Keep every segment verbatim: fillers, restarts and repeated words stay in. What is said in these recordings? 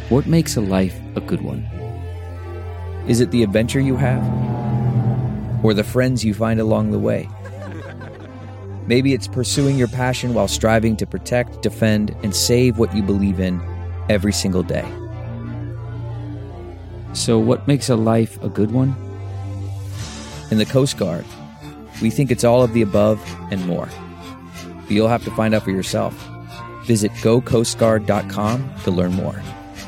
What makes a life a good one? Is it the adventure you have? Or the friends you find along the way? Maybe it's pursuing your passion while striving to protect, defend, and save what you believe in every single day. So what makes a life a good one? In the Coast Guard, we think it's all of the above and more. But you'll have to find out for yourself. Visit go coast guard dot com to learn more.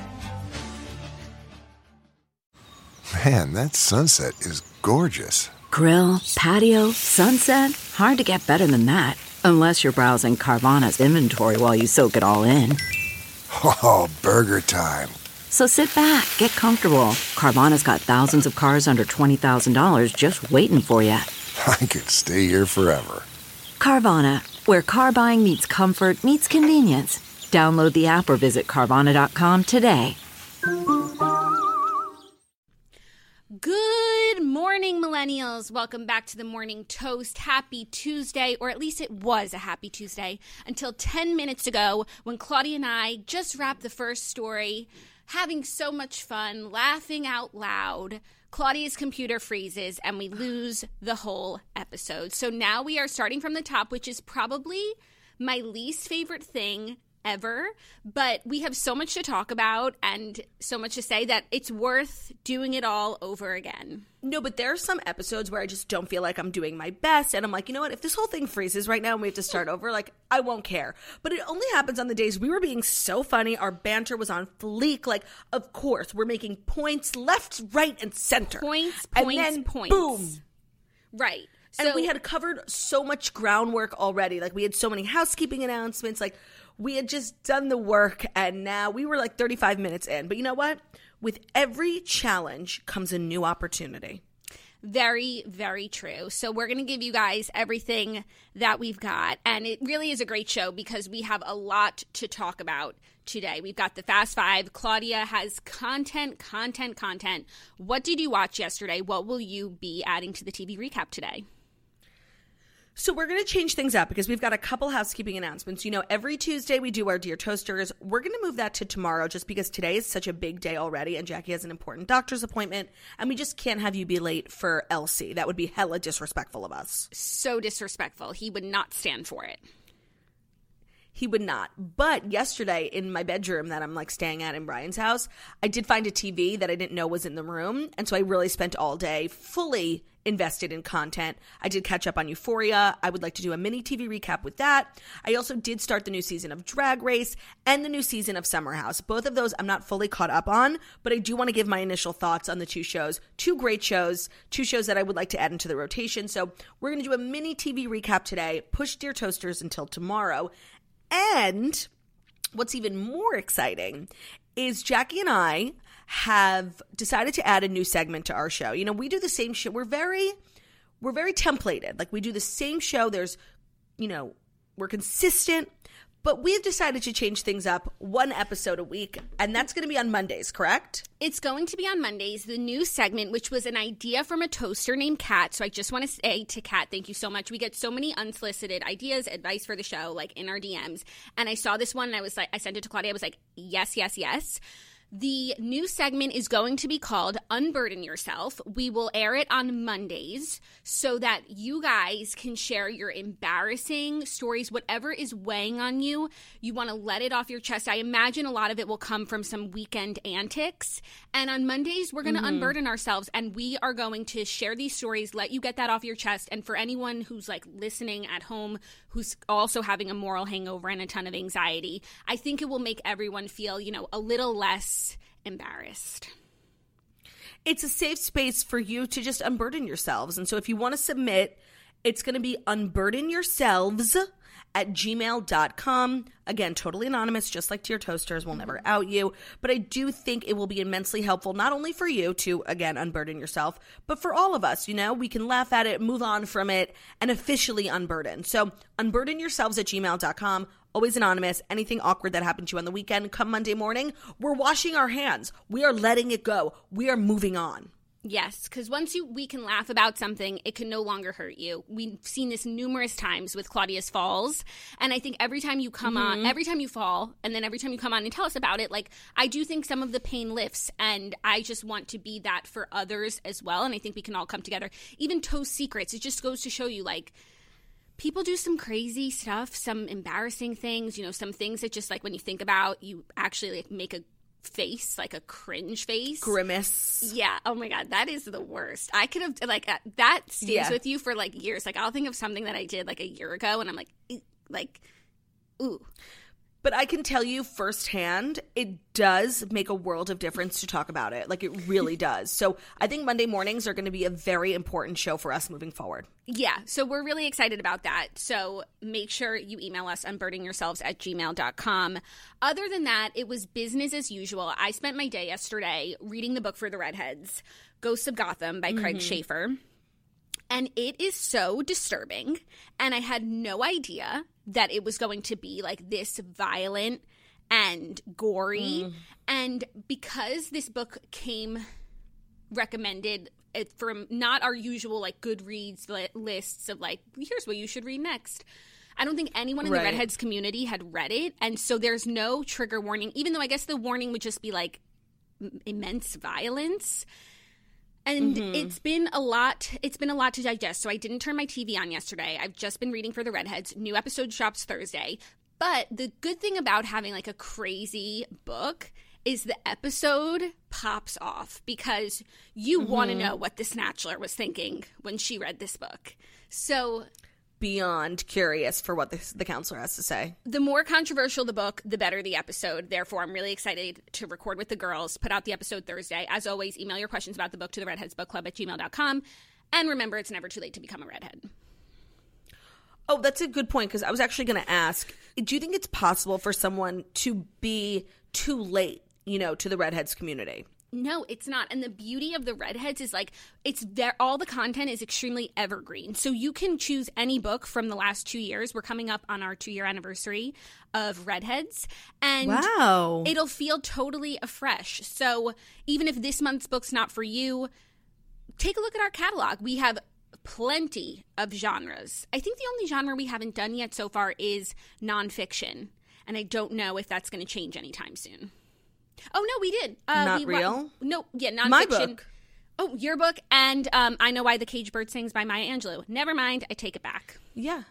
Man, that sunset is gorgeous. Grill, patio, sunset. Hard to get better than that. Unless you're browsing Carvana's inventory while you soak it all in. Oh, burger time. So sit back, get comfortable. Carvana's got thousands of cars under twenty thousand dollars just waiting for you. I could stay here forever. Carvana, where car buying meets comfort meets convenience. Download the app or visit Carvana dot com today. Good morning, millennials. Welcome back to the Morning Toast. Happy Tuesday, or at least it was a happy Tuesday until ten minutes ago when Claudia and I just wrapped the first story, having so much fun, laughing out loud. Claudia's computer freezes and we lose the whole episode. So now we are starting from the top, which is probably my least favorite thing ever, but we have so much to talk about and so much to say that it's worth doing it all over again. No, but there are some episodes where I just don't feel like I'm doing my best, and I'm like, you know what, if this whole thing freezes right now and we have to start over, like, I won't care. But it only happens on the days we were being so funny, our banter was on fleek, like, of course, we're making points left, right, and center. Points, and points, then, points. Boom. Right. And So, we had covered so much groundwork already. Like, we had so many housekeeping announcements, like, we had just done the work, and now we were like thirty-five minutes in. But you know what? With every challenge comes a new opportunity. Very, very true. So we're going to give you guys everything that we've got. And it really is a great show because we have a lot to talk about today. We've got the Fast Five. Claudia has content, content, content. What did you watch yesterday? What will you be adding to the T V recap today? So we're going to change things up because we've got a couple housekeeping announcements. You know, every Tuesday we do our Dear Toasters. We're going to move that to tomorrow just because today is such a big day already and Jackie has an important doctor's appointment and we just can't have you be late for Elsie. That would be hella disrespectful of us. So disrespectful. He would not stand for it. He would not. But yesterday in my bedroom that I'm like staying at in Brian's house, I did find a T V that I didn't know was in the room. And so I really spent all day fully invested in content. I did catch up on Euphoria. I would like to do a mini T V recap with that. I also did start the new season of Drag Race and the new season of Summer House. Both of those I'm not fully caught up on, but I do want to give my initial thoughts on the two shows. Two great shows, two shows that I would like to add into the rotation. So we're going to do a mini T V recap today, push Dear Toasters until tomorrow. And what's even more exciting is Jackie and I have decided to add a new segment to our show. You know, we do the same show. We're very, we're very templated. Like we do the same show. There's, you know, we're consistent, but we've decided to change things up one episode a week, and that's going to be on Mondays, correct? It's going to be on Mondays, the new segment, which was an idea from a toaster named Kat. So I just want to say to Kat, thank you so much. We get so many unsolicited ideas, advice for the show, like in our D Ms. And I saw this one, and I was like, I sent it to Claudia. I was like, yes, yes, yes. The new segment is going to be called Unburden Yourself. We will air it on Mondays so that you guys can share your embarrassing stories, whatever is weighing on you. You want to let it off your chest. I imagine a lot of it will come from some weekend antics. And on Mondays, we're going to mm-hmm. unburden ourselves, and we are going to share these stories, let you get that off your chest. And for anyone who's like listening at home, who's also having a moral hangover and a ton of anxiety, I think it will make everyone feel, you know, a little less embarrassed. It's a safe space for you to just unburden yourselves. And so if you want to submit, it's going to be unburden yourselves at gmail dot com. Again, totally anonymous, just like Dear Toasters. We'll never out you. But I do think it will be immensely helpful, not only for you to, again, unburden yourself, but for all of us. You know, we can laugh at it, move on from it, and officially unburden. So unburden yourselves at gmail dot com. Always anonymous. Anything awkward that happened to you on the weekend, come Monday morning, we're washing our hands. We are letting it go. We are moving on. Yes, because once you we can laugh about something, it can no longer hurt you. We've seen this numerous times with Claudia's falls, and I think every time you come mm-hmm. on, every time you fall, and then every time you come on and tell us about it, like, I do think some of the pain lifts, and I just want to be that for others as well, and I think we can all come together. Even Toast Secrets, it just goes to show you, like, people do some crazy stuff, some embarrassing things, you know, some things that just, like, when you think about, you actually, like, make a face, like a cringe face. Grimace. Yeah. Oh my God. That is the worst. I could have, like, uh, that stays Yeah. with you for, like, years. Like, I'll think of something that I did, like, a year ago, and I'm like, "Ew," like, ooh. But I can tell you firsthand, it does make a world of difference to talk about it. Like, it really does. So I think Monday mornings are going to be a very important show for us moving forward. Yeah. So we're really excited about that. So make sure you email us, unburdening yourselves at gmail dot com. Other than that, it was business as usual. I spent my day yesterday reading the book for the Redheads, Ghosts of Gotham by Craig mm-hmm. Schaefer. And it is so disturbing. And I had no idea that it was going to be like this violent and gory. Mm. And because this book came recommended from not our usual like Goodreads li- lists of like, here's what you should read next. I don't think anyone in right. the Redheads community had read it. And so there's no trigger warning, even though I guess the warning would just be like immense violence. And mm-hmm. it's been a lot, it's been a lot to digest. So I didn't turn my T V on yesterday. I've just been reading for the Redheads. New episode drops Thursday. But the good thing about having like a crazy book is the episode pops off because you mm-hmm. want to know what the Snatchler was thinking when she read this book. So beyond curious for what the, the counselor has to say. The more controversial the book, the better the episode. Therefore, I'm really excited to record with the girls, put out the episode Thursday. As always, email your questions about the book to the redheads book club at gmail dot com. And remember, it's never too late to become a redhead. Oh, that's a good point, because I was actually going to ask, do you think it's possible for someone to be too late, you know, to the Redheads community? No, it's not. And the beauty of the Redheads is like it's there. All the content is extremely evergreen. So you can choose any book from the last two years. We're coming up on our two year anniversary of Redheads. And wow. It'll feel totally afresh. So even if this month's book's not for you, take a look at our catalog. We have plenty of genres. I think the only genre we haven't done yet so far is nonfiction. And I don't know if that's going to change anytime soon. Oh, no, we did. Uh, Not we, real? Wa- no, yeah, nonfiction. My book. Oh, your book. And um, I Know Why the Caged Bird Sings by Maya Angelou. Never mind. I take it back. Yeah.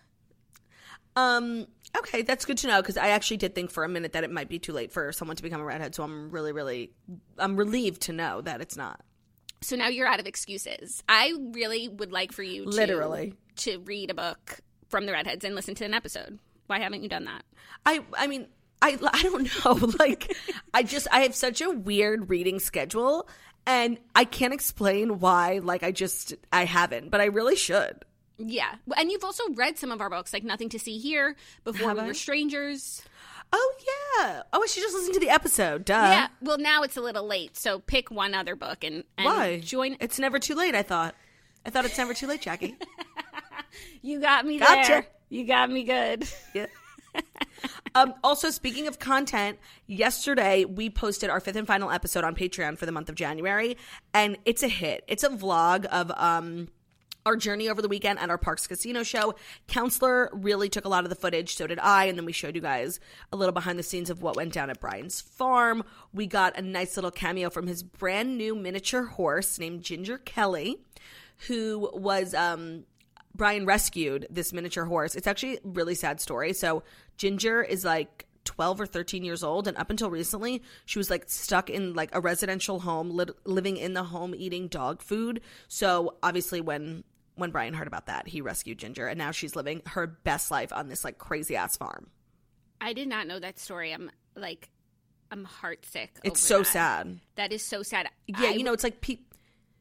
Um. Okay, that's good to know, because I actually did think for a minute that it might be too late for someone to become a redhead. So I'm really, really, I'm relieved to know that it's not. So now you're out of excuses. I really would like for you to, literally to read a book from the Redheads and listen to an episode. Why haven't you done that? I, I mean... I, I don't know, like, I just, I have such a weird reading schedule, and I can't explain why, like, I just, I haven't, but I really should. Yeah, and you've also read some of our books, like Nothing to See Here, Before Have We I? Were Strangers. Oh, yeah. Oh, I should just listen to the episode, duh. Yeah, well, now it's a little late, so pick one other book and, and why? join. It's never too late, I thought. I thought it's never too late, Jackie. You got me Gotcha. there. You got me good. Yeah. Um, also, speaking of content, yesterday we posted our fifth and final episode on Patreon for the month of January, and it's a hit. It's a vlog of um, our journey over the weekend at our Parks Casino show. Counselor really took a lot of the footage, so did I, and then we showed you guys a little behind the scenes of what went down at Brian's farm. We got a nice little cameo from his brand new miniature horse named Ginger Kelly, who was... Um, Brian rescued this miniature horse. It's actually a really sad story. So Ginger is like twelve or thirteen years old, and up until recently, she was like stuck in like a residential home, li- living in the home, eating dog food. So obviously when when Brian heard about that, he rescued Ginger, and now she's living her best life on this like crazy ass farm. I did not know that story. I'm like, I'm heartsick. It's over so that. sad. That is so sad. Yeah, I, you know, it's like pe-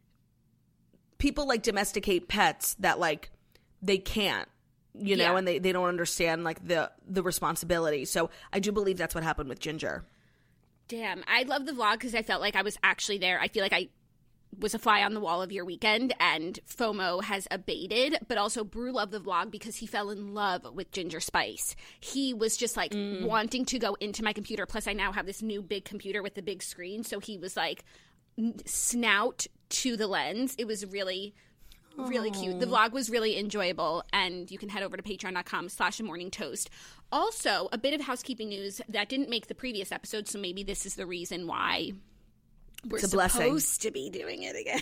people like domesticate pets that like they can't, you know, Yeah. and they, they don't understand like the the responsibility. So I do believe that's what happened with Ginger. Damn, I love the vlog because I felt like I was actually there. I feel like I was a fly on the wall of your weekend, and FOMO has abated. But also, Brew loved the vlog because he fell in love with Ginger Spice. He was just like mm. wanting to go into my computer. Plus, I now have this new big computer with the big screen. So he was like snout to the lens. It was really, really Aww. cute. The vlog was really enjoyable, and you can head over to patreon.com slash morning toast. Also, a bit of housekeeping news that didn't make the previous episode, so maybe this is the reason why we're supposed blessing. to be doing it again.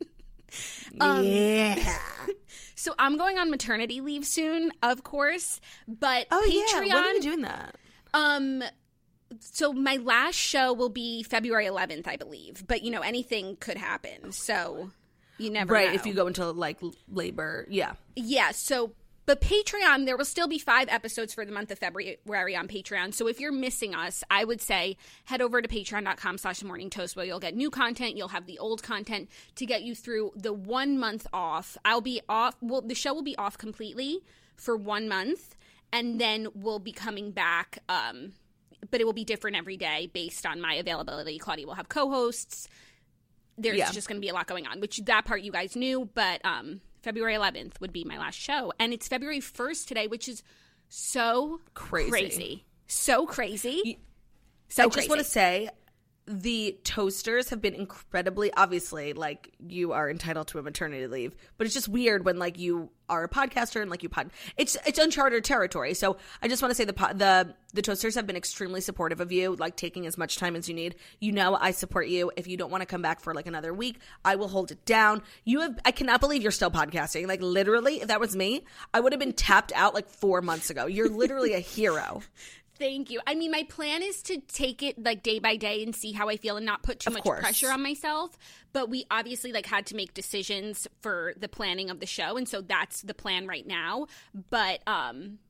um, yeah. So I'm going on maternity leave soon, of course, but oh, Patreon. Yeah. When are you doing that? Um, so my last show will be February eleventh, I believe, but you know, anything could happen. So you never right, know. If you go into like labor. Yeah. Yeah. So, but Patreon, there will still be five episodes for the month of February on Patreon. So if you're missing us, I would say head over to patreon.com slash morning toast where you'll get new content. You'll have the old content to get you through the one month off. I'll be off. Well, the show will be off completely for one month, and then we'll be coming back. Um, but it will be different every day based on my availability. Claudia will have co-hosts. There's yeah. just going to be a lot going on, which that part you guys knew, but um, February eleventh would be my last show. And it's February first today, which is so crazy. Crazy. So crazy. You, so I crazy. just want to say the toasters have been incredibly, obviously, like, you are entitled to a maternity leave, but it's just weird when, like, you are a podcaster and, like, you pod. It's it's uncharted territory. So I just want to say the the the toasters have been extremely supportive of you, like, taking as much time as you need. You know, I support you. If you don't want to come back for, like, another week, I will hold it down. You have, I cannot believe you're still podcasting. Like, literally, if that was me, I would have been tapped out, like, four months ago. You're literally a hero. Thank you. I mean, my plan is to take it like day by day and see how I feel and not put too of much course. pressure on myself. But we obviously like had to make decisions for the planning of the show. And so that's the plan right now. But um,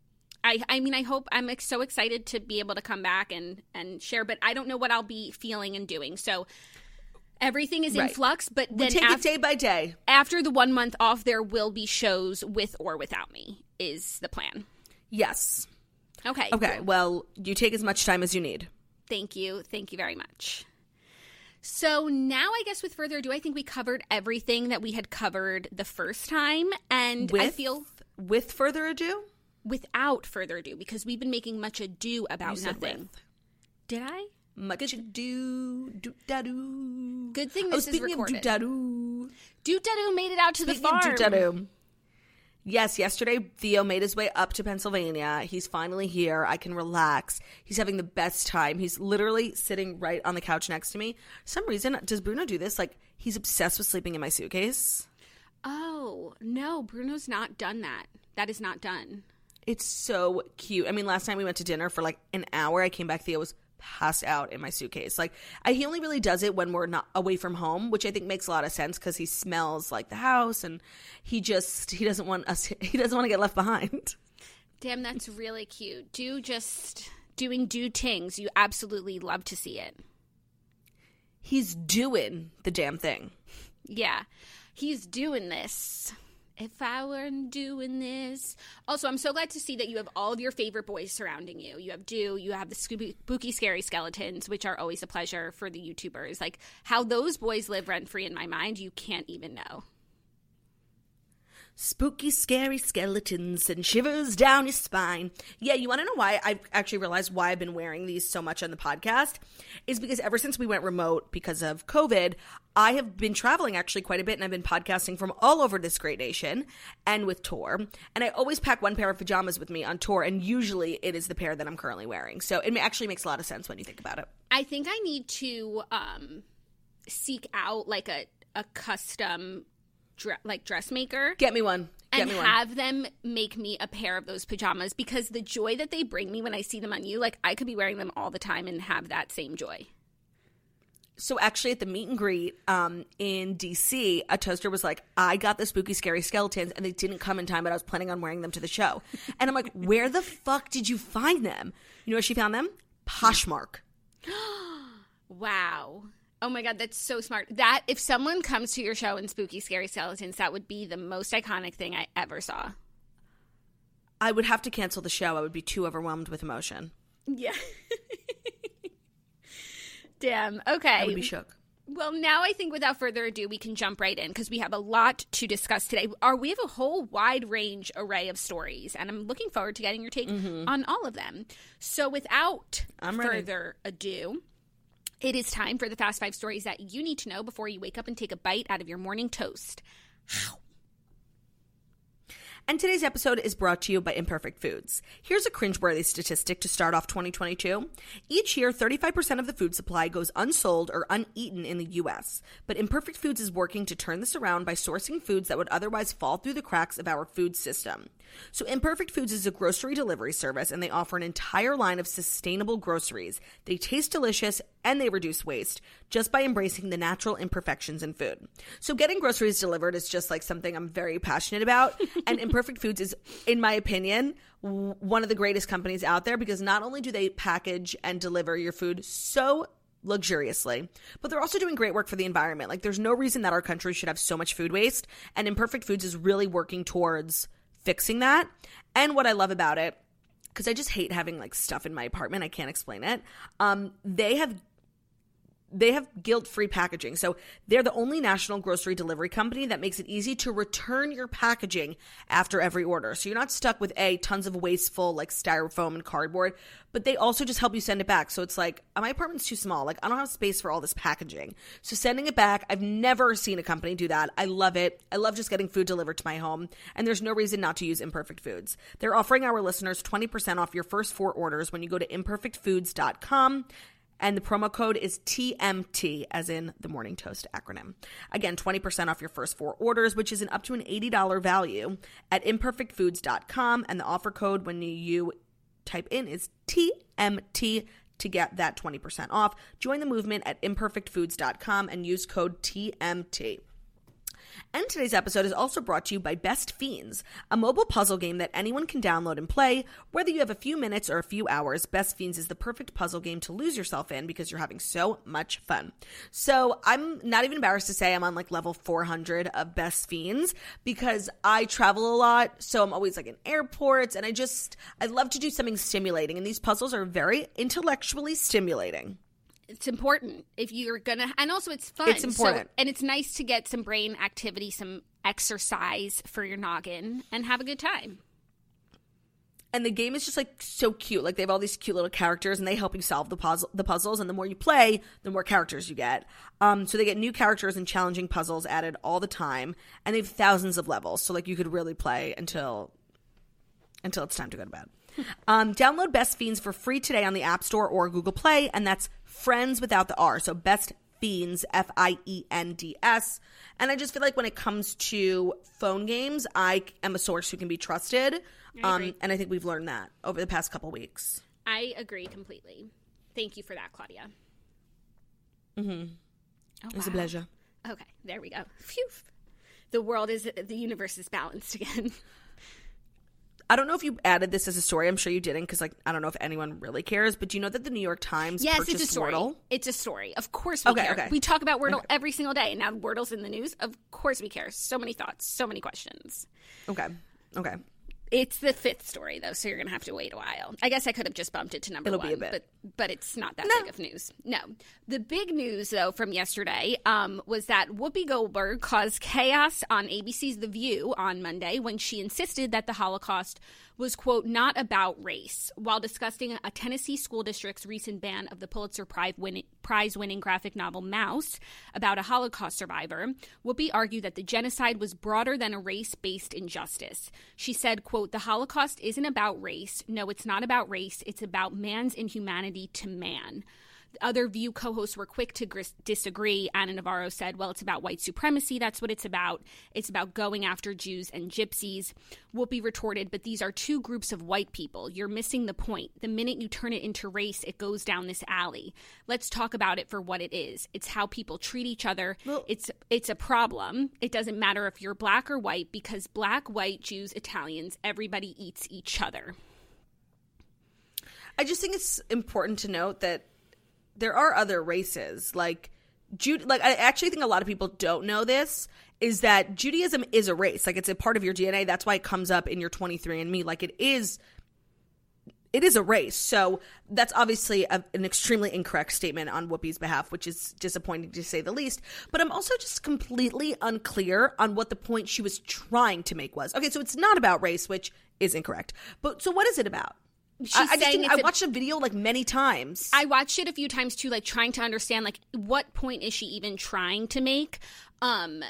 I I mean, I hope I'm so excited to be able to come back and, and share. But I don't know what I'll be feeling and doing. So everything is right. in flux. But then we take after, it day by day. After the one month off, there will be shows with or without me is the plan. Yes. Okay. Okay. Cool. Well, you take as much time as you need. Thank you. Thank you very much. So now I guess with further ado, I think we covered everything that we had covered the first time. And with, I feel... With further ado? Without further ado, because we've been making much ado about you nothing. With. Did I? Much ado. Do-da-do. Good thing oh, this is recorded. Speaking of do-da-do. Do-da-do made it out to speaking the farm. Of do-da-do. Yes, yesterday Theo made his way up to Pennsylvania. He's finally here. I can relax. He's having the best time. He's literally sitting right on the couch next to me. For some reason, does Bruno do this? Like, he's obsessed with sleeping in my suitcase. Oh, no, Bruno's not done that. That is not done. It's so cute. I mean, last time we went to dinner for like an hour. I came back, Theo was passed out in my suitcase. Like, I, he only really does it when we're not away from home, which I think makes a lot of sense because he smells like the house and he just he doesn't want us he doesn't want to get left behind. Damn, that's really cute. Do just doing do tings. You absolutely love to see it. He's doing the damn thing. Yeah, he's doing this. If I weren't doing this. Also, I'm so glad to see that you have all of your favorite boys surrounding you. You have Do, you have the spooky, scary skeletons, which are always a pleasure for the YouTubers. Like, how those boys live rent-free in my mind, you can't even know. Spooky, scary skeletons and shivers down your spine. Yeah, you want to know why I've actually realized why I've been wearing these so much on the podcast? Is because ever since we went remote because of COVID, I have been traveling actually quite a bit and I've been podcasting from all over this great nation and with tour. And I always pack one pair of pajamas with me on tour and usually it is the pair that I'm currently wearing. So it actually makes a lot of sense when you think about it. I think I need to um, seek out like a, a custom Dre- like dressmaker. Get me one. Get and me one. have them make me a pair of those pajamas because the joy that they bring me when I see them on you, like I could be wearing them all the time and have that same joy. So actually at the meet and greet um, in D C, a toaster was like, I got the spooky, scary skeletons and they didn't come in time, but I was planning on wearing them to the show. And I'm like, where the fuck did you find them? You know where she found them? Poshmark. Wow. Oh my God, that's so smart. That if someone comes to your show in Spooky Scary Skeletons, that would be the most iconic thing I ever saw. I would have to cancel the show. I would be too overwhelmed with emotion. Yeah. Damn. Okay. I would be shook. Well, now I think without further ado, we can jump right in because we have a lot to discuss today. Our, we have a whole wide range array of stories, and I'm looking forward to getting your take mm-hmm. on all of them. So without I'm further ado, It is time for the Fast Five stories that you need to know before you wake up and take a bite out of your morning toast. And today's episode is brought to you by Imperfect Foods. Here's a cringeworthy statistic to start off twenty twenty-two. Each year, thirty-five percent of the food supply goes unsold or uneaten in the U S. But Imperfect Foods is working to turn this around by sourcing foods that would otherwise fall through the cracks of our food system. So Imperfect Foods is a grocery delivery service, and they offer an entire line of sustainable groceries. They taste delicious, and they reduce waste just by embracing the natural imperfections in food. So getting groceries delivered is just like something I'm very passionate about. And Imperfect Foods is, in my opinion, w- one of the greatest companies out there, because not only do they package and deliver your food so luxuriously, but they're also doing great work for the environment. Like, there's no reason that our country should have so much food waste, and Imperfect Foods is really working towards fixing that. And what I love about it, because I just hate having like stuff in my apartment, I can't explain it. Um, they have They have guilt-free packaging. So they're the only national grocery delivery company that makes it easy to return your packaging after every order. So you're not stuck with A, tons of wasteful like styrofoam and cardboard, but they also just help you send it back. So it's like, my apartment's too small. Like, I don't have space for all this packaging. So sending it back, I've never seen a company do that. I love it. I love just getting food delivered to my home. And there's no reason not to use Imperfect Foods. They're offering our listeners twenty percent off your first four orders when you go to imperfect foods dot com. And the promo code is T M T, as in the Morning Toast acronym. Again, twenty percent off your first four orders, which is an up to an eighty dollars value at imperfect foods dot com. And the offer code when you type in is T M T to get that twenty percent off. Join the movement at imperfect foods dot com and use code T M T. And today's episode is also brought to you by Best Fiends, a mobile puzzle game that anyone can download and play. Whether you have a few minutes or a few hours, Best Fiends is the perfect puzzle game to lose yourself in because you're having so much fun. So I'm not even embarrassed to say I'm on like level four hundred of Best Fiends because I travel a lot. So I'm always like in airports, and I just, I love to do something stimulating. And these puzzles are very intellectually stimulating. It's important if you're gonna, and also it's fun. It's important. So, and it's nice to get some brain activity, some exercise for your noggin, and have a good time. And the game is just like so cute. Like, they have all these cute little characters, and they help you solve the puzzle, the puzzles. And the more you play, the more characters you get. Um, so they get new characters and challenging puzzles added all the time, and they have thousands of levels. So like, you could really play until until it's time to go to bed. Um, download Best Fiends for free today on the App Store or Google Play, and that's Friends without the R. So Best Fiends, F I E N D S. And I just feel like when it comes to phone games, I am a source who can be trusted. Um, and I think we've learned that over the past couple weeks. I agree completely. Thank you for that, Claudia. Mm-hmm. Oh, it was wow. a pleasure. Okay, there we go. Phew. The world is, the universe is balanced again. I don't know if you added this as a story. I'm sure you didn't, because like, I don't know if anyone really cares. But do you know that the New York Times yes, purchased it's a story. Wordle? It's a story. Of course we okay, care. Okay. We talk about Wordle okay. every single day. And now Wordle's in the news. Of course we care. So many thoughts. So many questions. Okay. Okay. It's the fifth story, though, so you're going to have to wait a while. I guess I could have just bumped it to number It'll one, be a bit. but but it's not that No. big of news. No. The big news, though, from yesterday um, was that Whoopi Goldberg caused chaos on A B C's The View on Monday when she insisted that the Holocaust was, quote, not about race, while discussing a Tennessee school district's recent ban of the Pulitzer Prize-winning graphic novel Mouse about a Holocaust survivor. Whoopi argued that the genocide was broader than a race-based injustice. She said, quote, the Holocaust isn't about race. No, it's not about race. It's about man's inhumanity to man. Other View co-hosts were quick to gris- disagree. Anna Navarro said, well, it's about white supremacy. That's what it's about. It's about going after Jews and gypsies. Whoopi retorted, but these are two groups of white people. You're missing the point. The minute you turn it into race, it goes down this alley. Let's talk about it for what it is. It's how people treat each other. Well, it's it's a problem. It doesn't matter if you're black or white, because black, white, Jews, Italians, everybody eats each other. I just think it's important to note that there are other races, like Jude. Like, I actually think a lot of people don't know this, is that Judaism is a race. Like, it's a part of your D N A. That's why it comes up in your twenty-three and me. Like, it is, it is a race. So that's obviously a, an extremely incorrect statement on Whoopi's behalf, which is disappointing to say the least. But I'm also just completely unclear on what the point she was trying to make was. Okay, so it's not about race, which is incorrect. But so what is it about? she's I, I, just saying didn't- it's I a- watched a video like many times. I watched it a few times too, like trying to understand like what point is she even trying to make. Um,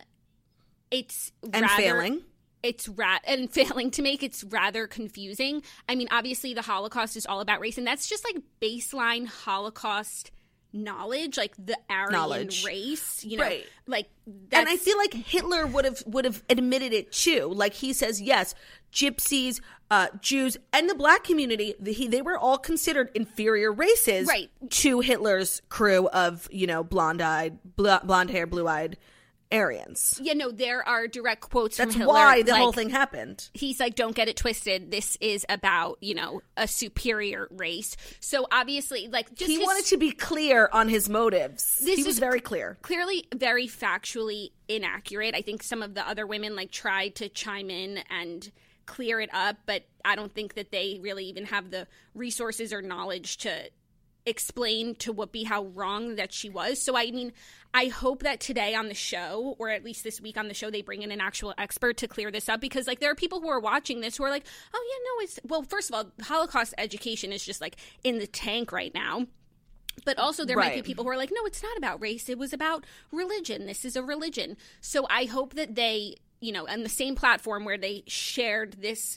it's and rather, failing. It's ra- and failing to make. It's rather confusing. I mean, obviously the Holocaust is all about race, and that's just like baseline Holocaust knowledge, like the Aryan Knowledge. race, you know, Right. like that's, And I feel like Hitler would have would have admitted it too. Like he says, yes, gypsies, uh, Jews, and the black community, the, he, they were all considered inferior races Right. to Hitler's crew of, you know, blonde-eyed, bl- blonde hair, blue-eyed Aryans. yeah, no, there are direct quotes That's from Hitler. why the like, whole thing happened. He's like, don't get it twisted. This is about, you know, a superior race. So obviously, like, just He his- wanted to be clear on his motives. This He was is very clear. clearly very factually inaccurate. I think some of the other women like tried to chime in and clear it up, but I don't think that they really even have the resources or knowledge to explain to Whoopi how wrong that she was. So I mean, I hope that today on the show, or at least this week on the show, they bring in an actual expert to clear this up, because like there are people who are watching this who are like, oh yeah, no, it's, well, first of all, Holocaust education is just like in the tank right now. But also there might be Right. people who are like, no, it's not about race. It was about religion. This is a religion. So I hope that they, you know, on the same platform where they shared this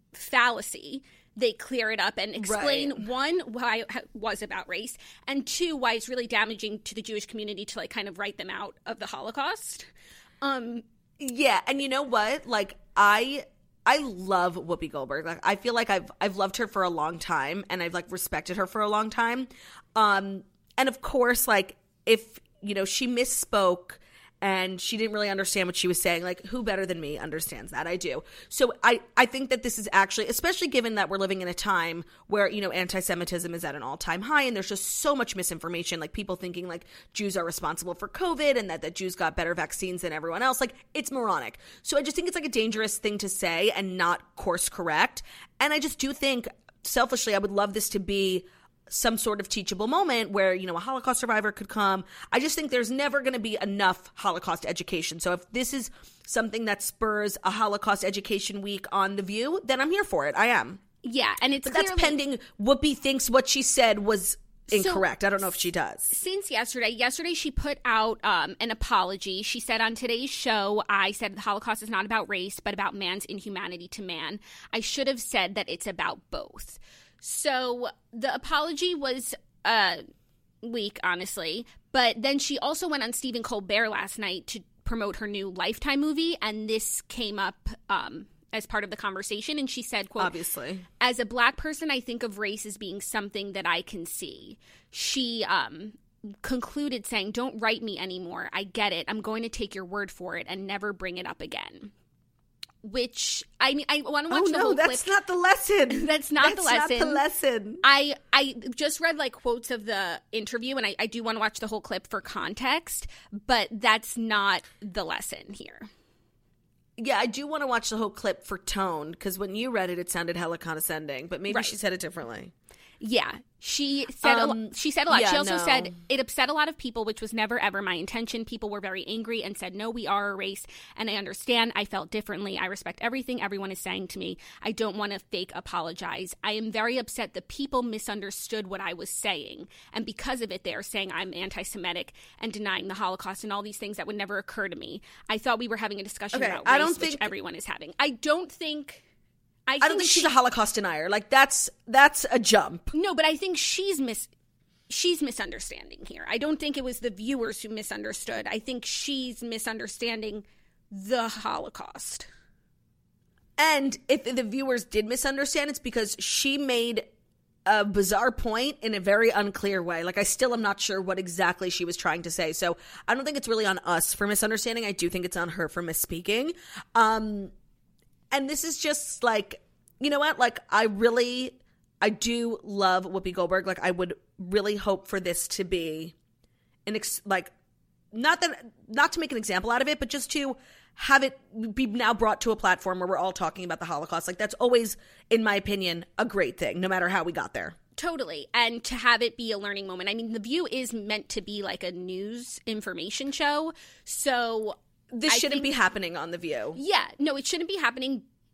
fallacy, they clear it up and explain, Right. one, why it was about race, and two, why it's really damaging to the Jewish community to like kind of write them out of the Holocaust. Um, Yeah, and you know what? Like I I love Whoopi Goldberg. Like I feel like I've I've loved her for a long time, and I've like respected her for a long time. Um and of course, like if, you know, she misspoke and she didn't really understand what she was saying, like who better than me understands that? I do. So I I think that this is actually, especially given that we're living in a time where, you know, anti-Semitism is at an all-time high, and there's just so much misinformation, like people thinking like Jews are responsible for COVID and that the Jews got better vaccines than everyone else. Like it's moronic. So I just think it's like a dangerous thing to say and not course correct. And I just do think, selfishly, I would love this to be some sort of teachable moment where, you know, a Holocaust survivor could come. I just think there's never going to be enough Holocaust education. So if this is something that spurs a Holocaust education week on The View, then I'm here for it. I am. yeah, and it's But that's clearly- pending Whoopi thinks what she said was incorrect. I don't know if she does. Since yesterday, yesterday she put out um, an apology. She said on today's show, I said the Holocaust is not about race, but about man's inhumanity to man. I should have said that it's about both. So the apology was uh, weak, honestly. But then she also went on Stephen Colbert last night to promote her new Lifetime movie, and this came up um, as part of the conversation. And she said, quote, Obviously. as a black person, I think of race as being something that I can see. She um, concluded saying, don't write me anymore. I get it. I'm going to take your word for it and never bring it up again. Which, I mean, I want to watch Oh the no, whole that's clip. not the lesson. That's not the That's lesson. not the lesson. I I just read like quotes of the interview, and I, I do want to watch the whole clip for context, but that's not the lesson here. Yeah, I do want to watch the whole clip for tone, because when you read it, it sounded hella condescending, but maybe Right. she said it differently. Yeah, she said a, Um, lo- she said a lot. yeah, she also no. said it upset a lot of people, which was never ever my intention. People were very angry and said, "No, we are a race." And I understand. I felt differently. I respect everything everyone is saying to me. I don't want to fake apologize. I am very upset that people misunderstood what I was saying, and because of it, they are saying I'm anti-Semitic and denying the Holocaust and all these things that would never occur to me. I thought we were having a discussion Okay, about I race, don't which think- everyone is having. I don't think. I, I don't think she's a Holocaust denier. Like that's that's a jump. No, but I think she's mis she's misunderstanding here. I don't think it was the viewers who misunderstood. I think she's misunderstanding the Holocaust. And if the viewers did misunderstand, it's because she made a bizarre point in a very unclear way. Like I still am not sure what exactly she was trying to say. So I don't think it's really on us for misunderstanding. I do think it's on her for misspeaking. Um And this is just like, you know what? Like, I really, I do love Whoopi Goldberg. Like, I would really hope for this to be an, ex- like, not that, not to make an example out of it, but just to have it be now brought to a platform where we're all talking about the Holocaust. Like, that's always, in my opinion, a great thing, no matter how we got there. Totally. And to have it be a learning moment. I mean, The View is meant to be like a news information show. So This I shouldn't think- be happening on The View. Yeah, no, it shouldn't be happening.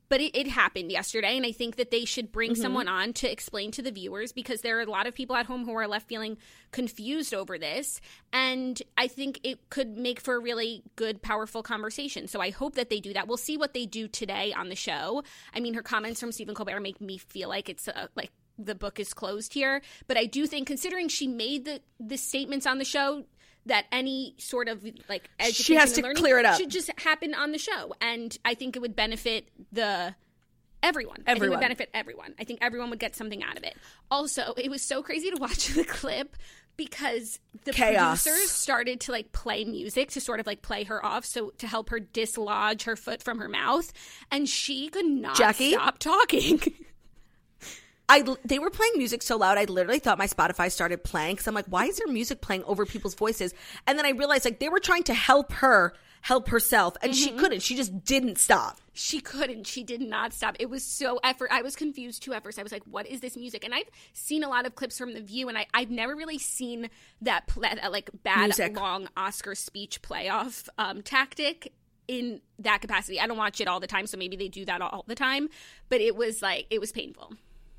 But it, it happened yesterday, and I think that they should bring Mm-hmm. someone on to explain to the viewers, because there are a lot of people at home who are left feeling confused over this, and I think it could make for a really good, powerful conversation. So I hope that they do that. We'll see what they do today on the show. I mean, her comments from Stephen Colbert make me feel like it's uh, like the book is closed here, but I do think, considering she made the, the statements on the show, that any sort of like education she has and to learning clear it up. should just happen on the show, and I think it would benefit the everyone. Everyone. I think it would benefit everyone. I think everyone would get something out of it. Also, it was so crazy to watch the clip because the Chaos. producers started to like play music to sort of like play her off, so to help her dislodge her foot from her mouth, and she could not Jackie? stop talking. I, they were playing music so loud, I literally thought my Spotify started playing, because I'm like, why is there music playing over people's voices? And then I realized, like, they were trying to help her help herself, and she couldn't. She just didn't stop. She couldn't. She did not stop. It was so effort. I was confused too at first. I was like, what is this music? And I've seen a lot of clips from The View, and I, I've never really seen that, pl- that like bad, Music. long Oscar speech playoff um, tactic in that capacity. I don't watch it all the time, so maybe they do that all the time. But it was like, it was painful.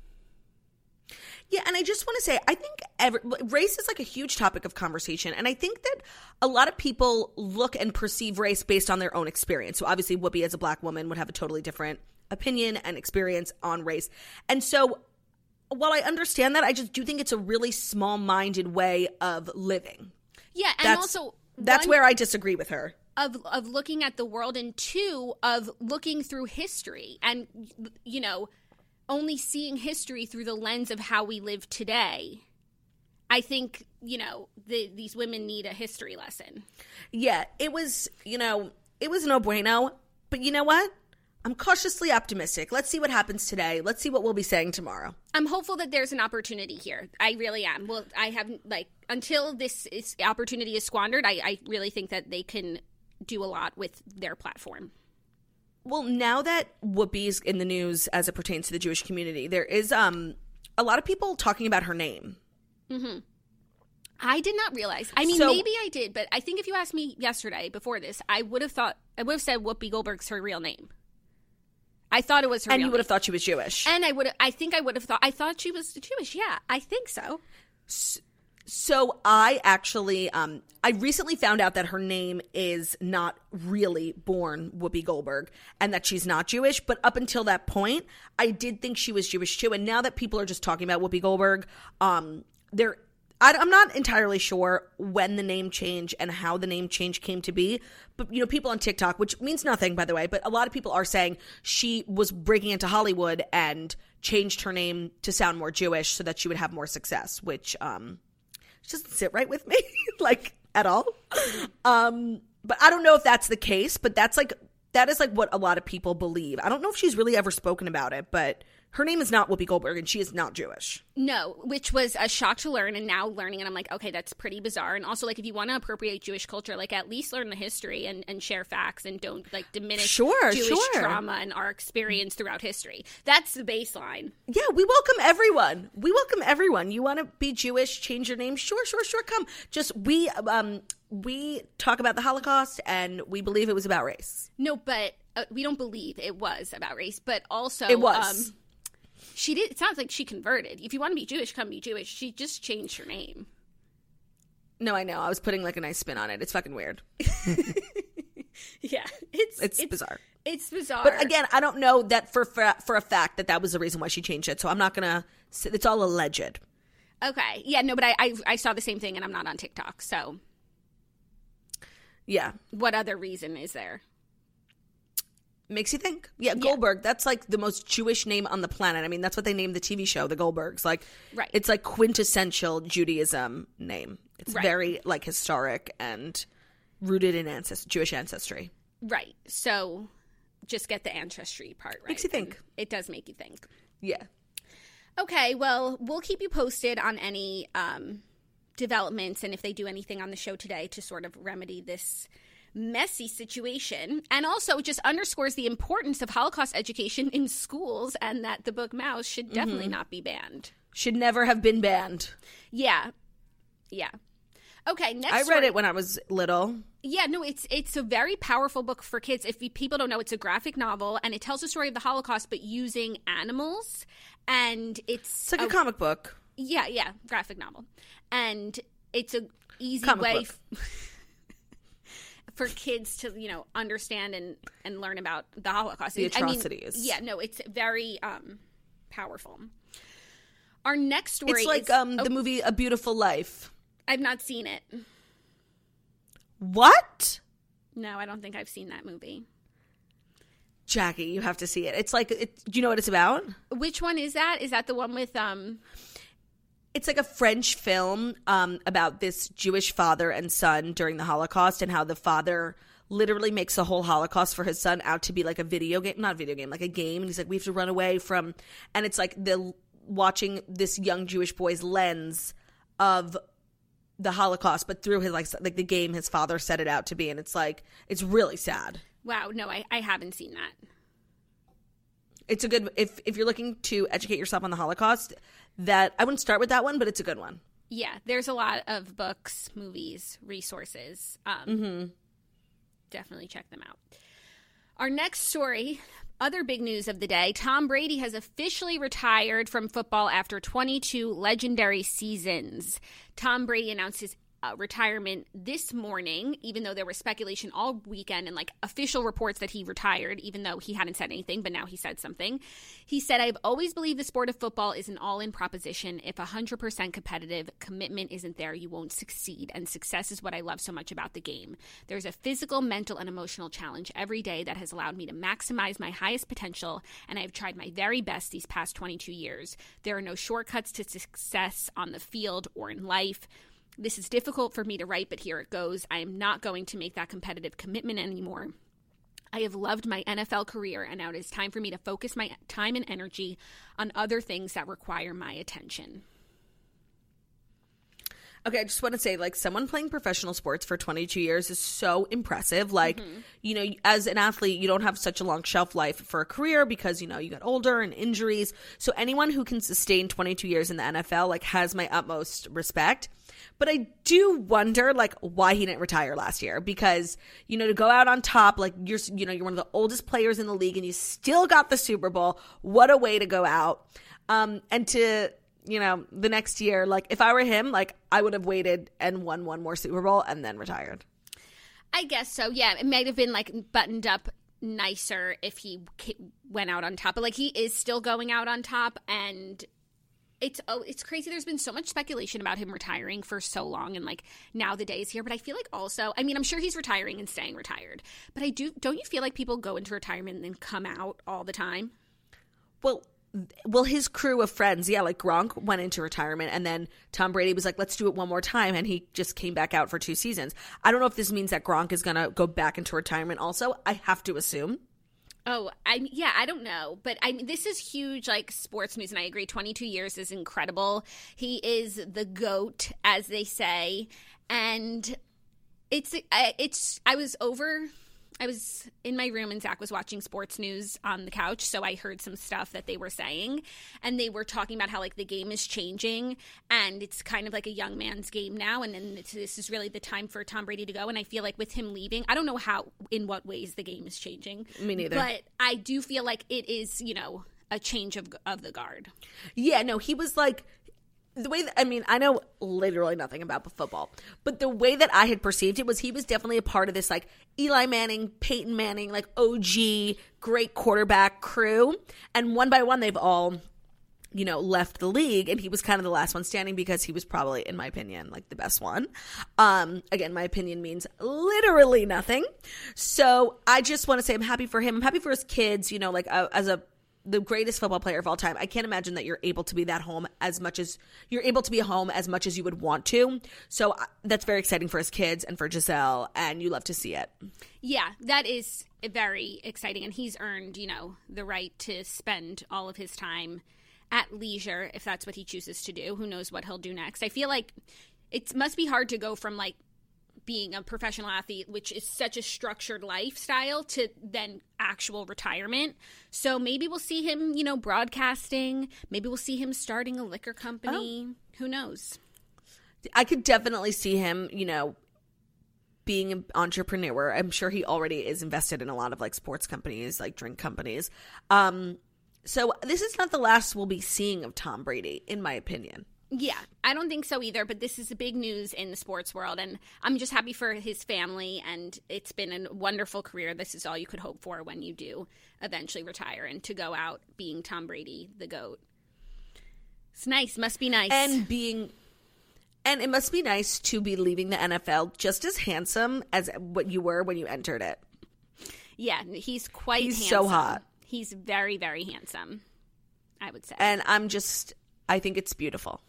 Yeah, and I just want to say, I think every, race is like a huge topic of conversation, and I think that a lot of people look and perceive race based on their own experience. So obviously, Whoopi as a black woman would have a totally different opinion and experience on race. And so while I understand that, I just do think it's a really small-minded way of living. Yeah, and That's, also that's one, where I disagree with her. of of looking at the world, and two, of looking through history, and you know, only seeing history through the lens of how we live today. I think, you know, the, these women need a history lesson. Yeah, it was, you know, it was no bueno. But you know what? I'm cautiously optimistic. Let's see what happens today. Let's see what we'll be saying tomorrow. I'm hopeful that there's an opportunity here. I really am. Well, I haven't, like, until this is, opportunity is squandered, I, I really think that they can do a lot with their platform. Well, now that Whoopi's in the news as it pertains to the Jewish community, there is um a lot of people talking about her name. Mm-hmm. I did not realize. I mean, So- maybe I did, but I think if you asked me yesterday before this, I would have thought, I would have said Whoopi Goldberg's her real name. I thought it was her And real you would have name. thought she was Jewish. And I would, I think I would have thought, I thought she was Jewish. Yeah, I think so. So I actually, um, I recently found out that her name is not really born Whoopi Goldberg and that she's not Jewish. But up until that point, I did think she was Jewish too. And now that people are just talking about Whoopi Goldberg, um, they're, I, I'm not entirely sure when the name change and how the name change came to be. But, you know, people on TikTok, which means nothing, by the way, but a lot of people are saying she was breaking into Hollywood and changed her name to sound more Jewish so that she would have more success, which, um, doesn't sit right with me, like, at all. Um, but I don't know if that's the case, but that's like, that is like what a lot of people believe. I don't know if she's really ever spoken about it, but her name is not Whoopi Goldberg and she is not Jewish. No, which was a shock to learn, and now learning, and I'm like, okay, that's pretty bizarre. And also, like, if you want to appropriate Jewish culture, like, at least learn the history and, and share facts, and don't, like, diminish Sure, Jewish sure. trauma and our experience throughout history. That's the baseline. Yeah, we welcome everyone. We welcome everyone. You want to be Jewish, change your name? Sure, sure, sure, come. Just, we, um, we talk about the Holocaust and we believe it was about race. No, but uh, we don't believe it was about race, but also It was. Um, she did. It sounds like she converted. If you want to be Jewish, come be Jewish. She just changed her name. No, I know. I was putting like a nice spin on it. It's fucking weird. Yeah, it's It's bizarre. It's bizarre. But again, I don't know that for, for for a fact that that was the reason why she changed it. So I'm not gonna. It's all alleged. Okay. Yeah. No, but I, I I saw the same thing, and I'm not on TikTok. So Yeah, what other reason is there? makes you think. Yeah, Goldberg. That's like the most Jewish name on the planet. I mean, that's what they named the T V show, the Goldbergs. Like, Right. It's like quintessential Judaism name. It's Right. very like historic and rooted in ancest- Jewish ancestry. Right. So just get the ancestry part right. Makes you think. And it does make you think. Yeah. Okay. Well, we'll keep you posted on any um, developments and if they do anything on the show today to sort of remedy this messy situation. And also just underscores the importance of Holocaust education in schools, and that the book Maus should definitely Mm-hmm. not be banned. Should never have been banned. Yeah. Yeah. Okay, next I read story. it when I was little. Yeah, no, it's it's a very powerful book for kids. If you, people don't know, it's a graphic novel, and it tells the story of the Holocaust, but using animals. And it's It's like a, a comic book. Yeah, yeah, graphic novel, and it's a easy comic way book. f- for kids to you know understand and and learn about the Holocaust, the I mean, atrocities. yeah, no, it's very um, powerful. Our next story, It's like is, um, oh, the movie A Beautiful Life. I've not seen it. What? No, I don't think I've seen that movie. Jackie, you have to see it. It's like, it, do you know what it's about? Which one is that? Is that the one with um? It's like a French film um, about this Jewish father and son during the Holocaust, and how the father literally makes the whole Holocaust for his son out to be like a video game, not a video game, like a game. And he's like, we have to run away from, and it's like the watching this young Jewish boy's lens of the Holocaust, but through his like like the game his father set it out to be, and it's like it's really sad. Wow, no, I, I haven't seen that. It's a good if if you're looking to educate yourself on the Holocaust. That I wouldn't start with that one, but it's a good one. Yeah, there's a lot of books, movies, resources. Um, Mm-hmm. Definitely check them out. Our next story, other big news of the day, Tom Brady has officially retired from football after twenty-two legendary seasons. Tom Brady announced his uh, retirement this morning, even though there was speculation all weekend and like official reports that he retired, even though he hadn't said anything, but now he said something. He said, I've always believed the sport of football is an all-in proposition. If one hundred percent competitive commitment isn't there, you won't succeed. And success is what I love so much about the game. There's a physical, mental, and emotional challenge every day that has allowed me to maximize my highest potential, and I've tried my very best these past twenty-two years. There are no shortcuts to success on the field or in life. This is difficult for me to write, but here it goes. I am not going to make that competitive commitment anymore. I have loved my N F L career, and now it is time for me to focus my time and energy on other things that require my attention. Okay, I just want to say, like, someone playing professional sports for twenty-two years is so impressive. Like, mm-hmm. you know, as an athlete, you don't have such a long shelf life for a career because, you know, you get older and injuries. So anyone who can sustain twenty-two years in the N F L, like, has my utmost respect. But I do wonder, like, why he didn't retire last year. Because, you know, to go out on top, like, you're, you know, you're one of the oldest players in the league and you still got the Super Bowl. What a way to go out. Um, and to... You know, the next year, like, if I were him, like, I would have waited and won one more Super Bowl and then retired. I guess so, yeah. It might have been, like, buttoned up nicer if he went out on top. But, like, he is still going out on top, and it's oh, it's crazy. There's been so much speculation about him retiring for so long, and, like, now the day is here. But I feel like also, I mean, I'm sure he's retiring and staying retired. But I do, don't you feel like people go into retirement and then come out all the time? Well... Well, his crew of friends, yeah, like Gronk went into retirement, and then Tom Brady was like, let's do it one more time, and he just came back out for two seasons. I don't know if this means that Gronk is going to go back into retirement also. I have to assume. Oh, I yeah, I don't know. But I this is huge, like, sports news, and I agree, twenty-two years is incredible. He is the GOAT, as they say, and it's it's I was over... I was in my room and Zach was watching sports news on the couch, so I heard some stuff that they were saying, and they were talking about how, like, the game is changing and it's kind of like a young man's game now, and then it's, this is really the time for Tom Brady to go. And I feel like with him leaving, I don't know how, in what ways the game is changing. Me neither. But I do feel like it is, you know, a change of of the guard. Yeah, no, he was like... The way that, I mean, I know literally nothing about football, but the way that I had perceived it was he was definitely a part of this, like, Eli Manning, Peyton Manning, like, O G, great quarterback crew. And one by one, they've all, you know, left the league. And he was kind of the last one standing because he was probably, in my opinion, like, the best one. Um, again, my opinion means literally nothing. So I just want to say I'm happy for him. I'm happy for his kids, you know, like, uh, as a the greatest football player of all time. I can't imagine that you're able to be that home as much as you're able to be home as much as you would want to. So uh, that's very exciting for his kids and for Giselle, and you love to see it. Yeah, that is very exciting, and he's earned, you know, the right to spend all of his time at leisure if that's what he chooses to do. Who knows what he'll do next? I feel like it must be hard to go from, like, being a professional athlete, which is such a structured lifestyle, to then actual retirement. So maybe we'll see him, you know, broadcasting. Maybe we'll see him starting a liquor company. Oh. Who knows? I could definitely see him, you know, being an entrepreneur. I'm sure he already is invested in a lot of like sports companies, like drink companies. Um, so this is not the last we'll be seeing of Tom Brady, in my opinion. Yeah, I don't think so either, but this is the big news in the sports world, and I'm just happy for his family, and it's been a wonderful career. This is all you could hope for when you do eventually retire, and to go out being Tom Brady, the GOAT. It's nice, must be nice. And being, and it must be nice to be leaving the N F L just as handsome as what you were when you entered it. Yeah, he's quite he's handsome. so hot. He's very, very handsome, I would say. And I'm just, I think it's beautiful.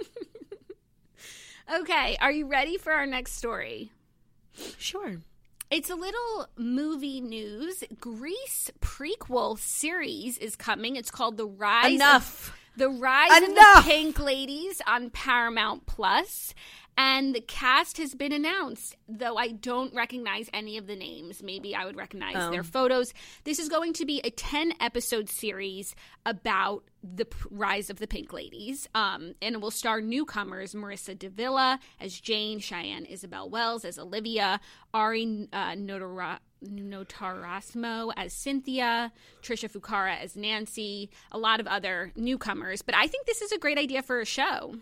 Okay, are you ready for our next story? Sure. It's a little movie news. Grease prequel series is coming. It's called The Rise Enough. of, The Rise Enough. of the Pink Ladies on Paramount Plus. And the cast has been announced, though I don't recognize any of the names. Maybe I would recognize Oh. their photos. This is going to be a ten-episode series about the p- rise of the Pink Ladies. Um, and it will star newcomers Marissa Davila as Jane, Cheyenne Isabel Wells as Olivia, Ari uh, Notara- Notarasmo as Cynthia, Trisha Fukara as Nancy, a lot of other newcomers. But I think this is a great idea for a show.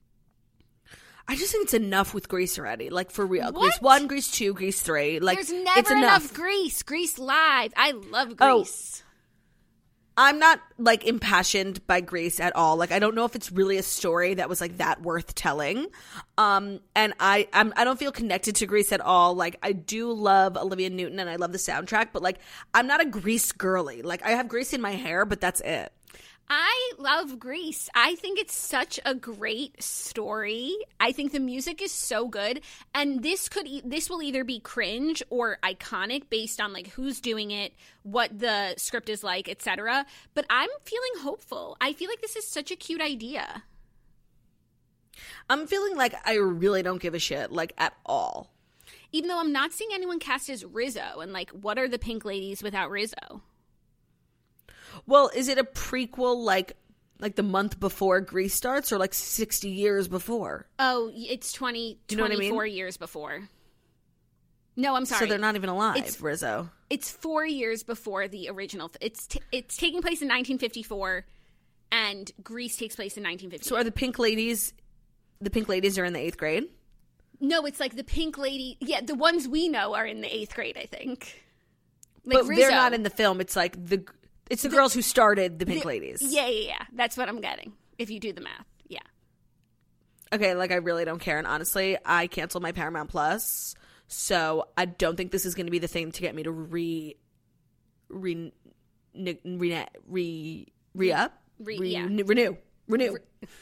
I just think it's enough with Grease already. Like, for real. What? Grease one, Grease two, Grease three. Like, There's never it's enough. enough. Grease. Grease Live. I love Oh. Grease. I'm not, like, impassioned by Grease at all. Like, I don't know if it's really a story that was, like, that worth telling. Um, and I I'm, I don't feel connected to Grease at all. Like, I do love Olivia Newton and I love the soundtrack, but, like, I'm not a Grease girly. Like, I have Grease in my hair, but that's it. I love Grease. I think it's such a great story. I think the music is so good, and this could e- this will either be cringe or iconic based on like who's doing it, what the script is like, et cetera. But I'm feeling hopeful. I feel like this is such a cute idea. I'm feeling like I really don't give a shit, like, at all. Even though I'm not seeing anyone cast as Rizzo, and like, what are the Pink Ladies without Rizzo? Well, is it a prequel, like, like the month before Grease starts, or like sixty years before? Oh, it's twenty, Do you know what I mean? twenty-four years before. No, I'm sorry. So they're not even alive, It's- Rizzo. It's four years before the original. It's t- it's taking place in nineteen fifty-four, and Grease takes place in nineteen fifty. So are the Pink Ladies, the Pink Ladies are in the eighth grade? No, it's like the Pink Lady. Yeah, the ones we know are in the eighth grade, I think. Like But Rizzo. they're not in the film. It's like the, it's the, girls who started the Pink The- Ladies. Yeah, yeah, yeah. That's what I'm getting. If you do the math, yeah. Okay, like, I really don't care. And honestly, I canceled my Paramount Plus. So I don't think this is going to be the thing to get me to re, re, re, re, re, re up, Re- re, yeah. renew, renew.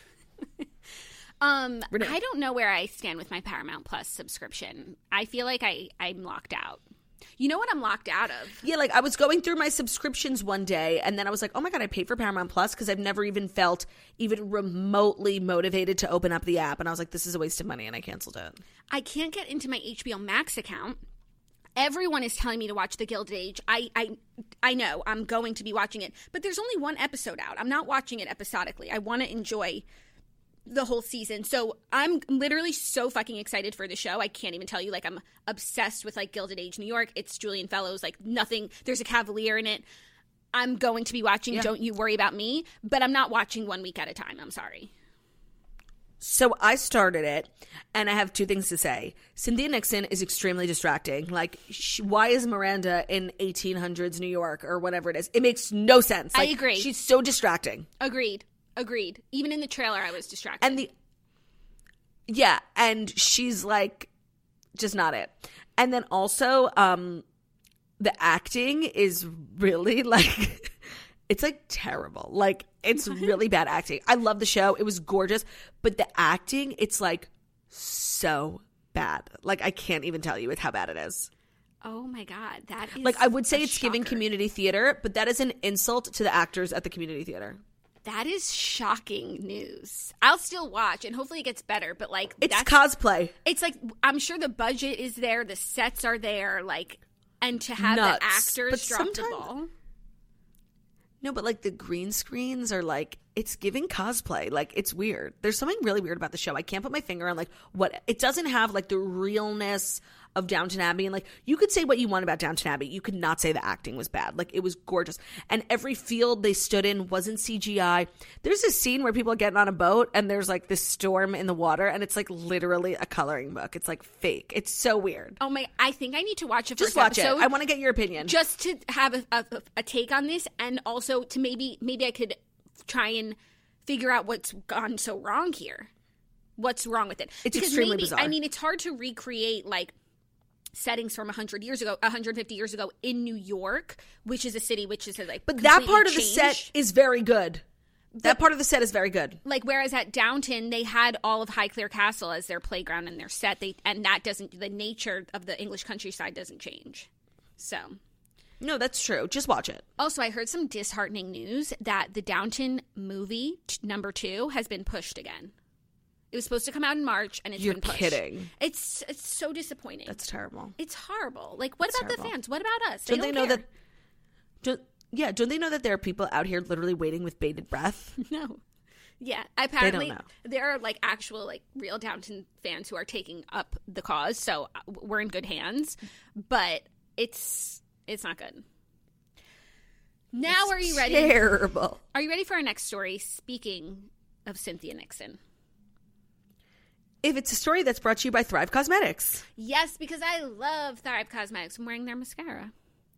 Um, Renee. I don't know where I stand with my Paramount Plus subscription. I feel like I I'm locked out. You know what I'm locked out of? Yeah, like, I was going through my subscriptions one day, and then I was like, oh my God, I paid for Paramount Plus because I've never even felt even remotely motivated to open up the app. And I was like, this is a waste of money, and I canceled it. I can't get into my H B O Max account. Everyone is telling me to watch The Gilded Age. I, I, I know I'm going to be watching it, but there's only one episode out. I'm not watching it episodically. I want to enjoy the whole season. So I'm literally so fucking excited for the show. I can't even tell you. Like, I'm obsessed with like Gilded Age New York. It's Julian Fellows. Like, nothing. There's a Cavalier in it. I'm going to be watching Yeah. Don't You Worry About Me, but I'm not watching one week at a time. I'm sorry. So I started it, and I have two things to say. Cynthia Nixon is extremely distracting. Like, sh- why is Miranda in eighteen hundreds New York or whatever it is? It makes no sense. I Like, agree. She's so distracting. Agreed. Agreed. Even in the trailer, I was distracted. And the, yeah, and she's like, just not it. And then also, um, the acting is really like, it's like terrible. Like, it's really bad acting. I love the show. It was gorgeous. But the acting, it's like so bad. Like, I can't even tell you with how bad it is. Oh my God, that is Like, I would say a it's giving shocker. community theater, but that is an insult to the actors at the community theater. That is shocking news. I'll still watch, and hopefully it gets better. But like, It's that's, cosplay. It's like, I'm sure the budget is there, the sets are there, like, and to have Nuts. the actors But drop the sometimes- ball. No, but like the green screens are like it's giving cosplay. Like, it's weird. There's something really weird about the show. I can't put my finger on, like, what... It doesn't have, like, the realness of Downton Abbey. And, like, you could say what you want about Downton Abbey. You could not say the acting was bad. Like, it was gorgeous. And every field they stood in wasn't C G I. There's a scene where people are getting on a boat and there's, like, this storm in the water, and it's, like, literally a coloring book. It's, like, fake. It's so weird. Oh, my... I think I need to watch it Just first watch episode. it. I want to get your opinion. Just to have a, a, a take on this, and also to maybe... Maybe I could try and figure out what's gone so wrong here. What's wrong with it? It's because extremely maybe, bizarre. I mean, it's hard to recreate, like, settings from one hundred years ago, one hundred fifty years ago in New York, which is a city which is, like, But that completely part of the changed. set is very good. That part of the set is very good. Like, whereas at Downton, they had all of Highclere Castle as their playground and their set. They And that doesn't, the nature of the English countryside doesn't change. So... No, that's true. Just watch it. Also, I heard some disheartening news that the Downton movie, t- number two, has been pushed again. It was supposed to come out in March, and it's You're been pushed. kidding. It's it's so disappointing. That's terrible. It's horrible. Like, what That's about terrible. the fans? What about us? Don't They they, don't know care. that? Don't, yeah, don't they know that there are people out here literally waiting with bated breath? No. Yeah, apparently know. there are, like, actual, like, real Downton fans who are taking up the cause, so we're in good hands. But it's it's not good. Now, are you ready? Terrible. Are you ready for our next story? Speaking of Cynthia Nixon. If it's a story that's brought to you by Thrive Cosmetics. Yes, because I love Thrive Cosmetics. I'm wearing their mascara.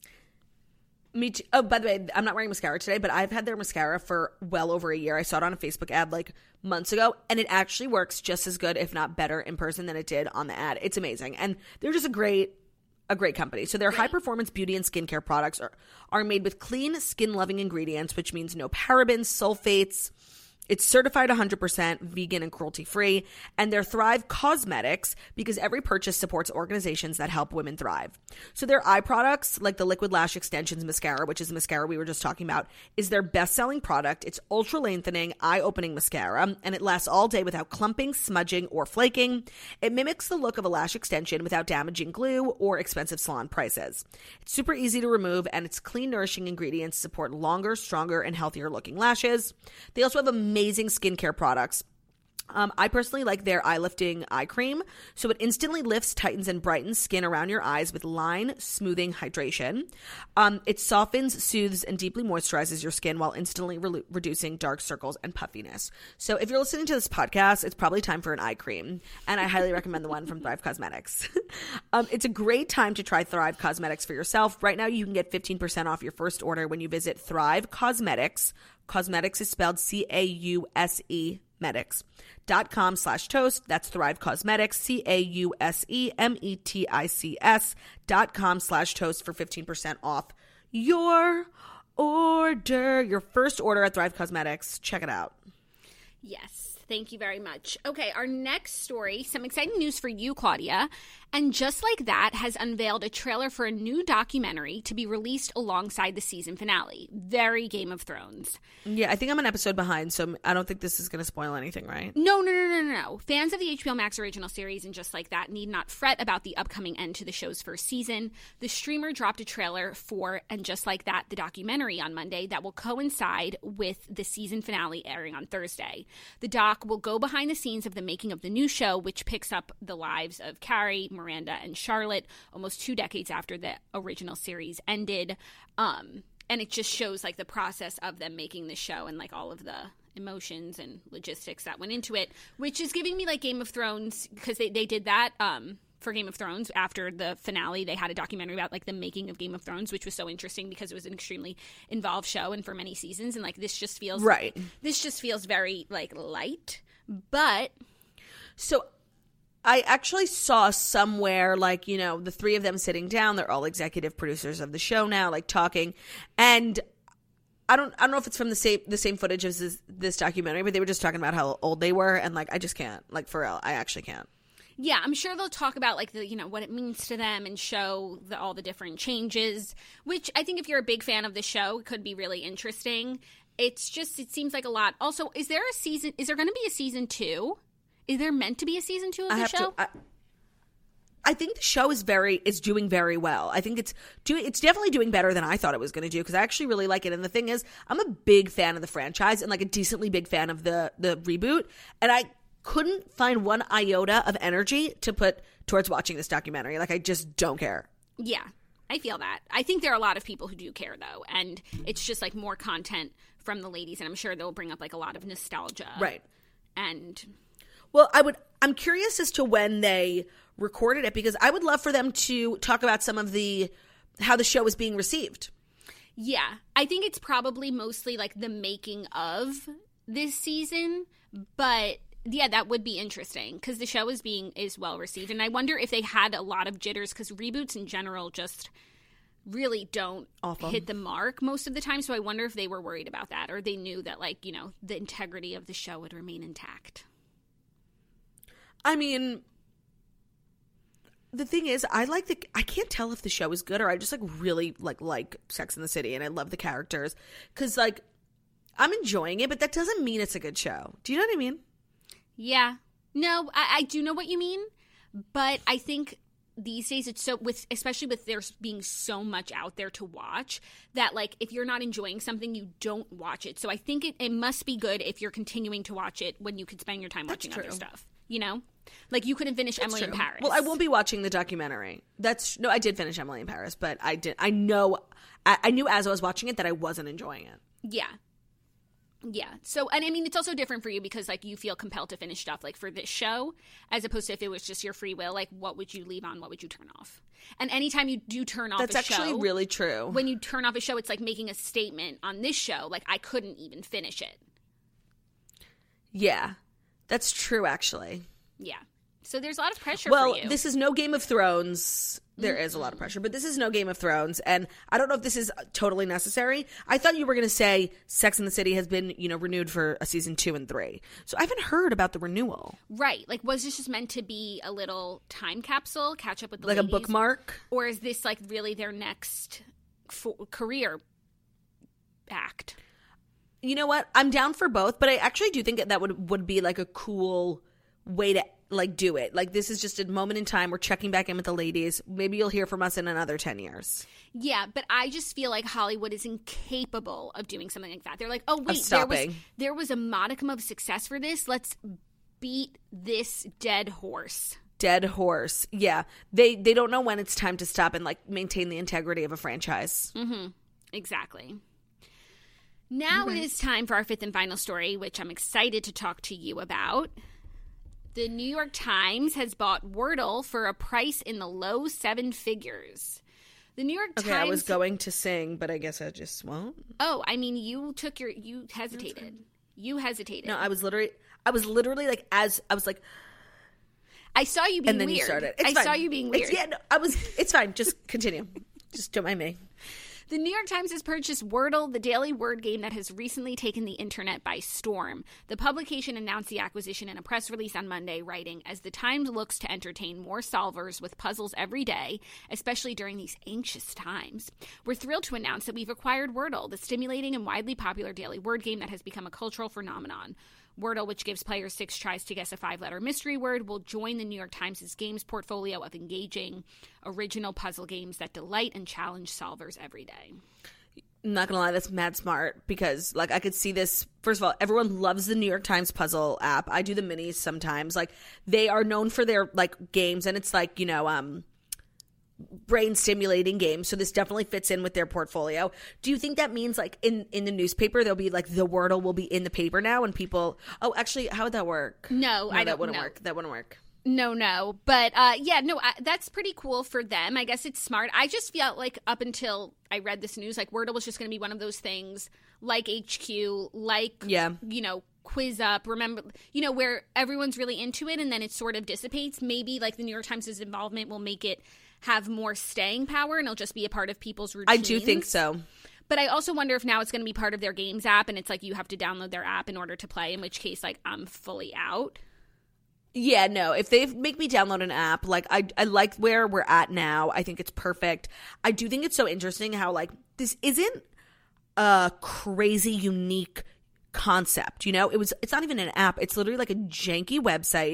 Me too. Oh, by the way, I'm not wearing mascara today, but I've had their mascara for well over a year. I saw it on a Facebook ad like months ago, and it actually works just as good, if not better, in person than it did on the ad. It's amazing. And they're just a great... a great company. So their high-performance beauty and skincare products are, are made with clean, skin-loving ingredients, which means no parabens, sulfates. It's certified one hundred percent vegan and cruelty-free. And they're Thrive Cosmetics because every purchase supports organizations that help women thrive. So their eye products, like the Liquid Lash Extensions Mascara, which is the mascara we were just talking about, is their best-selling product. It's ultra-lengthening, eye-opening mascara, and it lasts all day without clumping, smudging, or flaking. It mimics the look of a lash extension without damaging glue or expensive salon prices. It's super easy to remove, and its clean, nourishing ingredients support longer, stronger, and healthier-looking lashes. They also have amazing skincare products. Um, I personally like their eye lifting eye cream. So it instantly lifts, tightens, and brightens skin around your eyes with line smoothing hydration. Um, it softens, soothes, and deeply moisturizes your skin while instantly re- reducing dark circles and puffiness. So if you're listening to this podcast, it's probably time for an eye cream. And I highly recommend the one from Thrive Cosmetics. um, it's a great time to try Thrive Cosmetics for yourself. Right now, you can get fifteen percent off your first order when you visit Thrive Cosmetics. Cosmetics is spelled C A U S E Medics. Dot com slash toast. That's Thrive Cosmetics, C A U S E M E T I C S dot com slash toast for fifteen percent off your order, your first order at Thrive Cosmetics. Check it out. Yes, thank you very much. Okay, our next story, some exciting news for you, Claudia. And Just Like That has unveiled a trailer for a new documentary to be released alongside the season finale. Very Game of Thrones. Yeah, I think I'm an episode behind, so I don't think this is going to spoil anything, right? No, no, no, no, no, no. Fans of the H B O Max original series and Just Like That need not fret about the upcoming end to the show's first season. The streamer dropped a trailer for And Just Like That, the documentary, on Monday that will coincide with the season finale airing on Thursday. The doc will go behind the scenes of the making of the new show, which picks up the lives of Carrie, Miranda, and Charlotte almost two decades after the original series ended. Um, and it just shows like the process of them making the show and like all of the emotions and logistics that went into it, which is giving me like Game of Thrones, because they, they did that um, for Game of Thrones. After the finale, they had a documentary about like the making of Game of Thrones, which was so interesting because it was an extremely involved show and for many seasons. And like this just feels right. This just feels very like light, but so I actually saw somewhere, like, you know, the three of them sitting down. They're all executive producers of the show now, like talking. And I don't, I don't know if it's from the same, the same footage as this, this documentary, but they were just talking about how old they were, and like, I just can't, like, for real, I actually can't. Yeah, I'm sure they'll talk about like the, you know, what it means to them and show the, all the different changes, which I think if you're a big fan of the show, it could be really interesting. It's just, it seems like a lot. Also, is there a season, is there going to be a season two? Is there meant to be a season two of I the have show? to, I, I think the show is very is doing very well. I think it's doing it's definitely doing better than I thought it was going to do because I actually really like it. And the thing is, I'm a big fan of the franchise and like a decently big fan of the the reboot. And I couldn't find one iota of energy to put towards watching this documentary. Like I just don't care. Yeah, I feel that. I think there are a lot of people who do care though, and it's just like more content from the ladies, and I'm sure they'll bring up like a lot of nostalgia, right? And well, I would. I'm curious as to when they recorded it because I would love for them to talk about some of the how the show is being received. Yeah, I think it's probably mostly like the making of this season, but yeah, that would be interesting because the show is being is well received, and I wonder if they had a lot of jitters because reboots in general just really don't Awful. hit the mark most of the time. So I wonder if they were worried about that, or they knew that like you know the integrity of the show would remain intact. I mean, the thing is, I like the. I can't tell if the show is good or I just like really like like Sex and the City, and I love the characters because like I'm enjoying it, but that doesn't mean it's a good show. Do you know what I mean? Yeah. No, I, I do know what you mean, but I think these days it's so with especially with there's being so much out there to watch that like if you're not enjoying something you don't watch it. So I think it, it must be good if you're continuing to watch it when you could spend your time That's watching true. other stuff. You know? Like you couldn't finish That's Emily true. in Paris. Well, I won't be watching the documentary. That's no, I did finish Emily in Paris, but I did. I know, I, I knew as I was watching it that I wasn't enjoying it. Yeah. Yeah. So, and I mean, it's also different for you because, like, you feel compelled to finish stuff, like, for this show, as opposed to if it was just your free will, like, what would you leave on? What would you turn off? And anytime you do turn off That's a actually show, really true. when you turn off a show, it's like making a statement on this show. Like, I couldn't even finish it. Yeah. That's true, actually. Yeah. So there's a lot of pressure Well, for you. this is no Game of Thrones. There mm-hmm. is a lot of pressure, but this is no Game of Thrones, and I don't know if this is totally necessary. I thought you were going to say Sex and the City has been, you know, renewed for a season two and three. So I haven't heard about the renewal. Right. Like, was this just meant to be a little time capsule, catch up with the like ladies? a bookmark? Or is this, like, really their next fo- career act? You know what? I'm down for both, but I actually do think that that would, would be, like, a cool way to like do it. Like this is just a moment in time. We're checking back in with the ladies. Maybe you'll hear from us in another ten years. Yeah, but I just feel like Hollywood is incapable of doing something like that. They're like, oh wait, of there was stopping. there was a modicum of success for this. Let's beat this dead horse. Dead horse. Yeah. They they don't know when it's time to stop and like maintain the integrity of a franchise. Mm-hmm. Exactly. Now mm-hmm. it is time for our fifth and final story, which I'm excited to talk to you about. The New York Times has bought Wordle for a price in the low seven figures. The New York okay, Times... I was going to sing, but I guess I just won't. Oh, I mean, you took your... You hesitated. You hesitated. No, I was literally... I was literally like, as... I was like... I saw you being and then weird. You started. It's I fine. saw you being weird. It's, yeah, no, I was... It's fine. Just continue. Just don't mind me. The New York Times has purchased Wordle, the daily word game that has recently taken the internet by storm. The publication announced the acquisition in a press release on Monday, writing, as the Times looks to entertain more solvers with puzzles every day, especially during these anxious times. We're thrilled to announce that we've acquired Wordle, the stimulating and widely popular daily word game that has become a cultural phenomenon. Wordle, which gives players six tries to guess a five-letter mystery word, will join the New York Times' games portfolio of engaging, original puzzle games that delight and challenge solvers every day. I'm not gonna lie, that's mad smart because, like, I could see this. First of all, everyone loves the New York Times puzzle app. I do the minis sometimes. Like, they are known for their, like, games, and it's like, you know, um... brain stimulating games, so this definitely fits in with their portfolio. Do you think that means like in in the newspaper there'll be like the Wordle will be in the paper now and people oh actually how would that work? No, no I that don't wouldn't know. work. That wouldn't work. No, no. But uh, yeah, no, I, that's pretty cool for them. I guess it's smart. I just felt like up until I read this news, like Wordle was just going to be one of those things like H Q, like, yeah. you know, Quiz Up, remember, you know, where everyone's really into it and then it sort of dissipates. Maybe like the New York Times' involvement will make it have more staying power and it'll just be a part of people's routines. I do think so. But I also wonder if now it's going to be part of their games app and it's like you have to download their app in order to play, in which case like I'm fully out. Yeah, no, if they make me download an app, like I I like where we're at now. I think it's perfect. I do think it's so interesting how like this isn't a crazy unique concept, you know? It was it's not even an app. It's literally like a janky website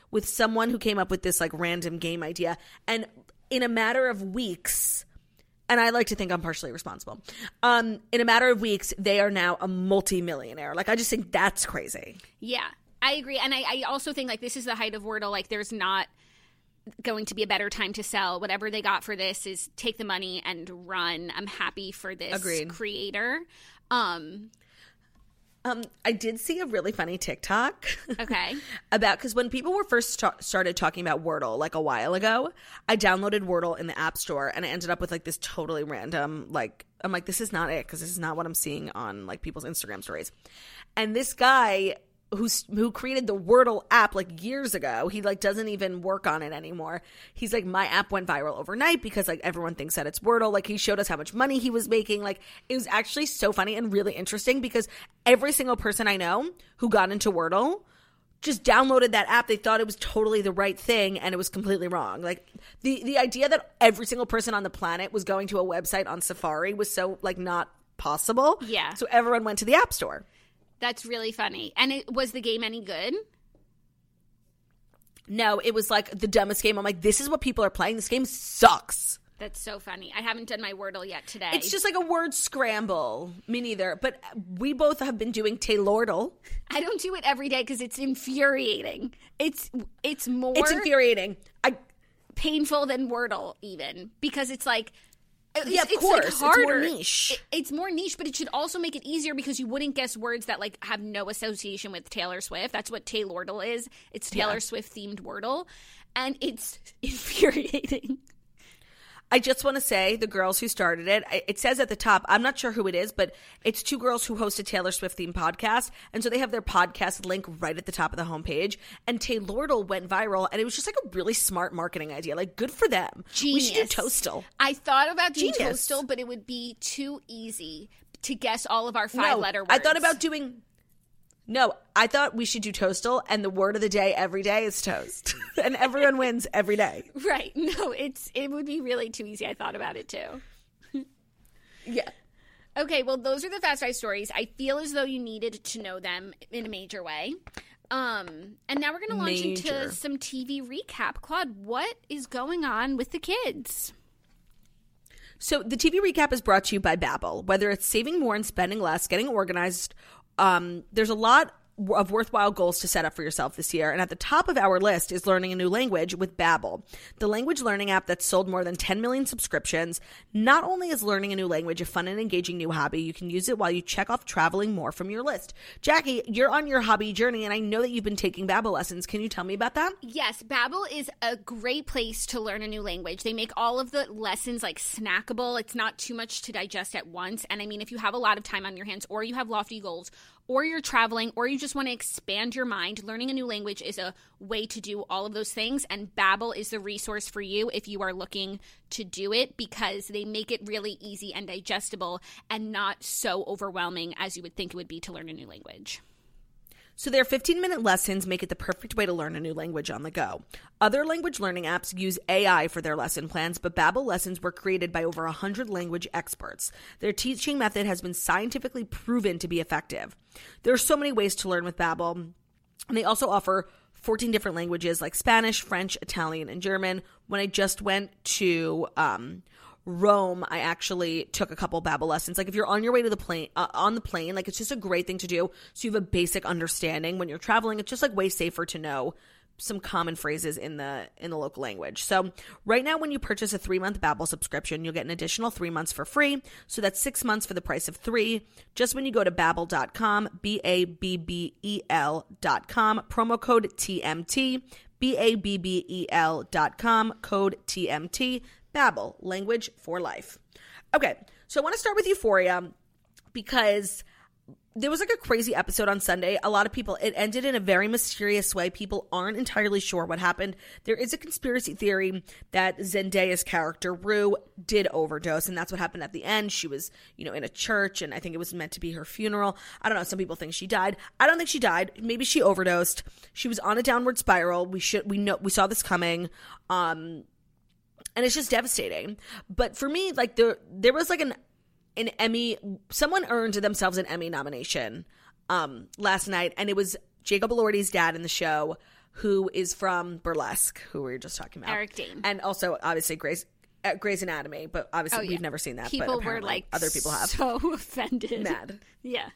with someone who came up with this like random game idea. And in a matter of weeks, and I like to think I'm partially responsible, um, in a matter of weeks, they are now a multi-millionaire. Like, I just think that's crazy. Yeah, I agree. And I, I also think like this is the height of Wordle. Like, there's not going to be a better time to sell. Whatever they got for this is take the money and run. I'm happy for this Agreed. creator. Um, um, I did see a really funny TikTok. Okay. about, because when people were first ta- started talking about Wordle like a while ago, I downloaded Wordle in the App Store and I ended up with like this totally random, like, I'm like, this is not it, because this is not what I'm seeing on like people's Instagram stories. And this guy who's who created the Wordle app like years ago, he like doesn't even work on it anymore. He's like, my app went viral overnight because like everyone thinks that it's Wordle. Like, he showed us how much money he was making. Like, it was actually so funny and really interesting because every single person I know who got into Wordle just downloaded that app. They thought it was totally the right thing and it was completely wrong. Like, the the idea that every single person on the planet was going to a website on Safari was so like not possible. Yeah. So everyone went to the App Store. That's really funny. And it, was the game any good? No, it was like the dumbest game. I'm like, this is what people are playing. This game sucks. That's so funny. I haven't done my Wordle yet today. It's just like a word scramble. Me neither. But we both have been doing Taylordle. I don't do it every day because it's infuriating. It's it's more It's infuriating. I painful than Wordle even, because it's like yeah, of it's course. Like harder. It's more niche. It, it's more niche, but it should also make it easier because you wouldn't guess words that like have no association with Taylor Swift. That's what Taylordle is. It's Taylor Yeah. Swift themed Wordle, and it's infuriating. I just want to say the girls who started it, it says at the top, I'm not sure who it is, but it's two girls who host a Taylor Swift themed podcast. And so they have their podcast link right at the top of the homepage. And Taylordle went viral. And it was just like a really smart marketing idea. Like, good for them. Genius. We should do Toastal. I thought about doing Genius. Toastal, but it would be too easy to guess all of our five No, letter words. I thought about doing... No, I thought we should do Toastal, and the word of the day every day is toast. And everyone wins every day. Right. No, it's it would be really too easy. I thought about it too. Yeah. Okay, well, those are the Fast Five stories. I feel as though you needed to know them in a major way. Um, and now we're going to launch Major. into some T V recap. Claude, what is going on with the kids? So the T V recap is brought to you by Babbel. Whether it's saving more and spending less, getting organized, um, there's a lot of worthwhile goals to set up for yourself this year. And at the top of our list is learning a new language with Babbel, the language learning app that's sold more than ten million subscriptions. Not only is learning a new language a fun and engaging new hobby, you can use it while you check off traveling more from your list. Jackie, you're on your hobby journey, and I know that you've been taking Babbel lessons. Can you tell me about that? Yes, Babbel is a great place to learn a new language. They make all of the lessons like snackable. It's not too much to digest at once. And I mean, if you have a lot of time on your hands, or you have lofty goals, or you're traveling, or you just want to expand your mind, learning a new language is a way to do all of those things. And Babbel is the resource for you if you are looking to do it, because they make it really easy and digestible and not so overwhelming as you would think it would be to learn a new language. So their fifteen-minute lessons make it the perfect way to learn a new language on the go. Other language learning apps use A I for their lesson plans, but Babbel lessons were created by over one hundred language experts. Their teaching method has been scientifically proven to be effective. There are so many ways to learn with Babbel, and they also offer fourteen different languages like Spanish, French, Italian, and German. When I just went to um, Rome, I actually took a couple Babbel lessons. Like, if you're on your way to the plane, uh, on the plane, like, it's just a great thing to do. So you have a basic understanding when you're traveling. It's just like way safer to know some common phrases in the in the local language. So right now, when you purchase a three-month Babbel subscription, you'll get an additional three months for free. So that's six months for the price of three. Just when you go to babbel dot com, B A B B E L dot com, promo code T M T, B A B B E L dot com, code T M T. Babbel, language for life. Okay, so I want to start with Euphoria because there was like a crazy episode on Sunday. A lot of people, it ended in a very mysterious way. People aren't entirely sure what happened. There is a conspiracy theory that Zendaya's character, Rue, did overdose, and that's what happened at the end. She was, you know, in a church, and I think it was meant to be her funeral. I don't know. Some people think she died. I don't think she died. Maybe she overdosed. She was on a downward spiral. We should, we know, we saw this coming. Um, and it's just devastating. But for me, like, there, there was like an, an Emmy, someone earned themselves an Emmy nomination um, last night, and it was Jacob Elordi's dad in the show, who is from Burlesque, who we were just talking about. Eric Dane. And also, obviously, Grey's, uh, Grey's Anatomy, but obviously Oh, yeah. we've never seen that. People but were like other people have. so offended. Mad. Yeah.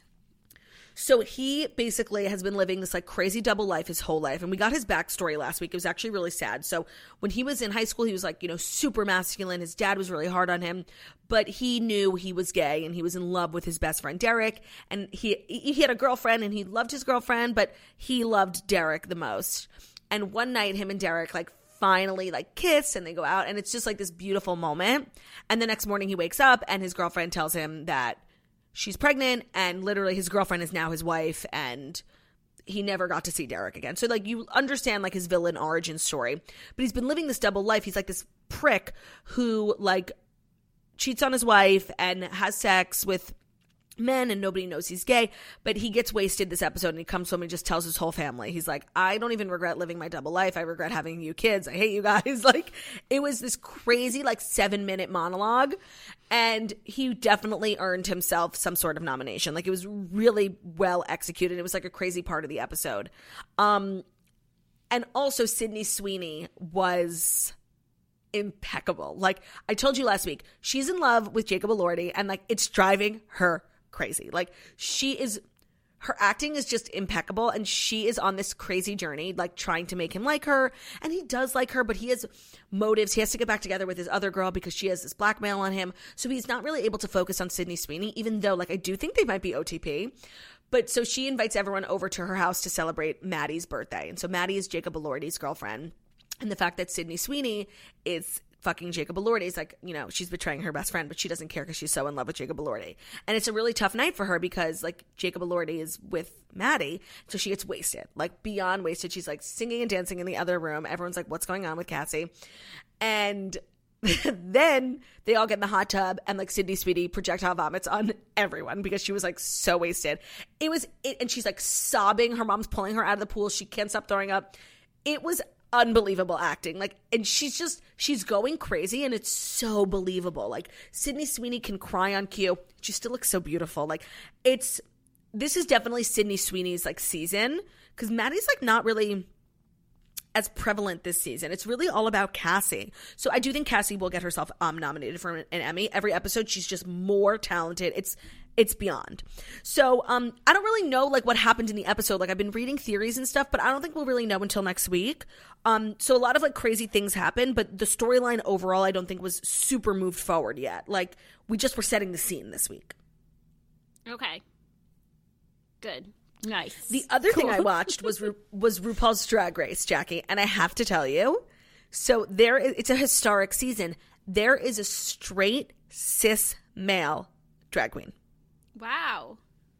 So he basically has been living this like crazy double life his whole life. And we got his backstory last week. It was actually really sad. So when he was in high school, he was like, you know, super masculine. His dad was really hard on him, but he knew he was gay and he was in love with his best friend, Derek. And he, he had a girlfriend and he loved his girlfriend, but he loved Derek the most. And one night him and Derek like finally like kiss and they go out and it's just like this beautiful moment. And the next morning he wakes up and his girlfriend tells him that she's pregnant and literally his girlfriend is now his wife and he never got to see Derek again. So like you understand like his villain origin story, but he's been living this double life. He's like this prick who like cheats on his wife and has sex with men and nobody knows he's gay, but he gets wasted this episode and he comes home and just tells his whole family. He's like, I don't even regret living my double life. I regret having you kids. I hate you guys. Like it was this crazy like seven minute monologue and he definitely earned himself some sort of nomination. Like it was really well executed. It was like a crazy part of the episode. Um, and also Sydney Sweeney was impeccable. Like I told you last week, she's in love with Jacob Elordi and like it's driving her crazy. Like she is, her acting is just impeccable and she is on this crazy journey like trying to make him like her and he does like her, but he has motives. He has to get back together with his other girl because she has this blackmail on him, so he's not really able to focus on Sydney Sweeney, even though like I do think they might be O T P. But so she invites everyone over to her house to celebrate Maddie's birthday, and so Maddie is Jacob Elordi's girlfriend, and the fact that Sydney Sweeney is fucking Jacob Elordi is like, you know, she's betraying her best friend, but she doesn't care because she's so in love with Jacob Elordi. And it's a really tough night for her because like Jacob Elordi is with Maddie, so she gets wasted, like beyond wasted. She's like singing and dancing in the other room. Everyone's like, what's going on with Cassie? And then they all get in the hot tub and like Sydney Sweeney projectile vomits on everyone because she was like so wasted. It was, it, and she's like sobbing. Her mom's pulling her out of the pool. She can't stop throwing up. It was unbelievable acting. Like, and she's just, she's going crazy and it's so believable. Like Sydney Sweeney can cry on cue. She still looks so beautiful. Like it's, this is definitely Sydney Sweeney's like season because Maddie's like not really as prevalent this season. It's really all about Cassie. So I do think Cassie will get herself um nominated for an Emmy. Every episode she's just more talented. It's it's beyond. So um I don't really know like what happened in the episode. Like I've been reading theories and stuff, but I don't think we'll really know until next week. Um so a lot of like crazy things happened, but the storyline overall I don't think was super moved forward yet. Like we just were setting the scene this week. Okay. Good. Nice. The other cool. thing I watched was Ru- was RuPaul's Drag Race, Jackie, and I have to tell you, so there is, it's a historic season. There is a straight cis male drag queen. Wow.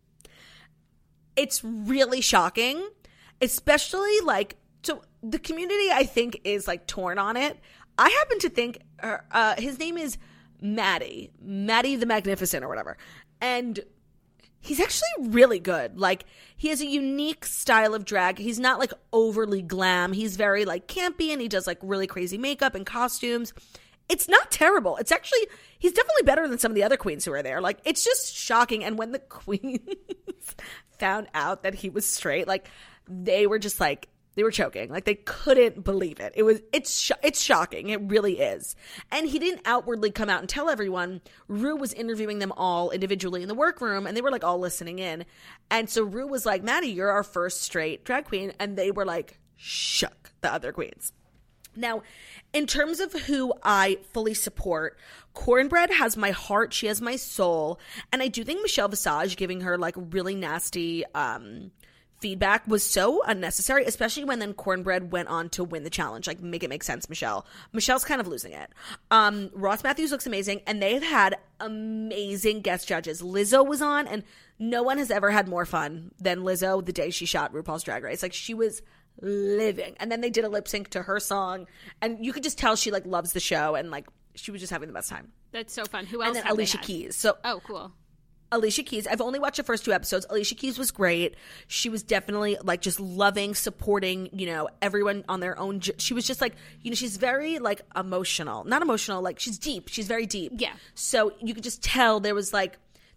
It's really shocking, especially like, so the community I think is like torn on it. I happen to think uh, uh, his name is Maddie, Maddie the Magnificent or whatever, and he's actually really good. Like, he has a unique style of drag. He's not, like, overly glam. He's very, like, campy, and he does, like, really crazy makeup and costumes. It's not terrible. It's actually, he's definitely better than some of the other queens who are there. Like, it's just shocking. And when the queens found out that he was straight, like, they were just, like, they were choking. Like, they couldn't believe it. It was, it's, sh- it's shocking. It really is. And he didn't outwardly come out and tell everyone. Rue was interviewing them all individually in the workroom, and they were, like, all listening in. And so Rue was like, Maddie, you're our first straight drag queen. And they were, like, shook, the other queens. Now, in terms of who I fully support, Cornbread has my heart. She has my soul. And I do think Michelle Visage giving her, like, really nasty, um... feedback was so unnecessary, especially when then Cornbread went on to win the challenge. Like, make it make sense, Michelle. Michelle's kind of losing it. Um, Ross Matthews looks amazing, and they've had amazing guest judges. Lizzo was on, and no one has ever had more fun than Lizzo the day she shot RuPaul's Drag Race. Like, she was living. And then they did a lip sync to her song, and you could just tell she, like, loves the show, and, like, she was just having the best time. That's so fun. Who else? And then have Alicia they had? Keys. So, oh, cool. Alicia Keys. I've only watched the first two episodes. Alicia Keys was great. She was definitely like just loving, supporting, you know, everyone on their own. She was just like, you know, she's very like emotional, not emotional. Like she's deep. She's very deep. Yeah. So you could just tell there was like,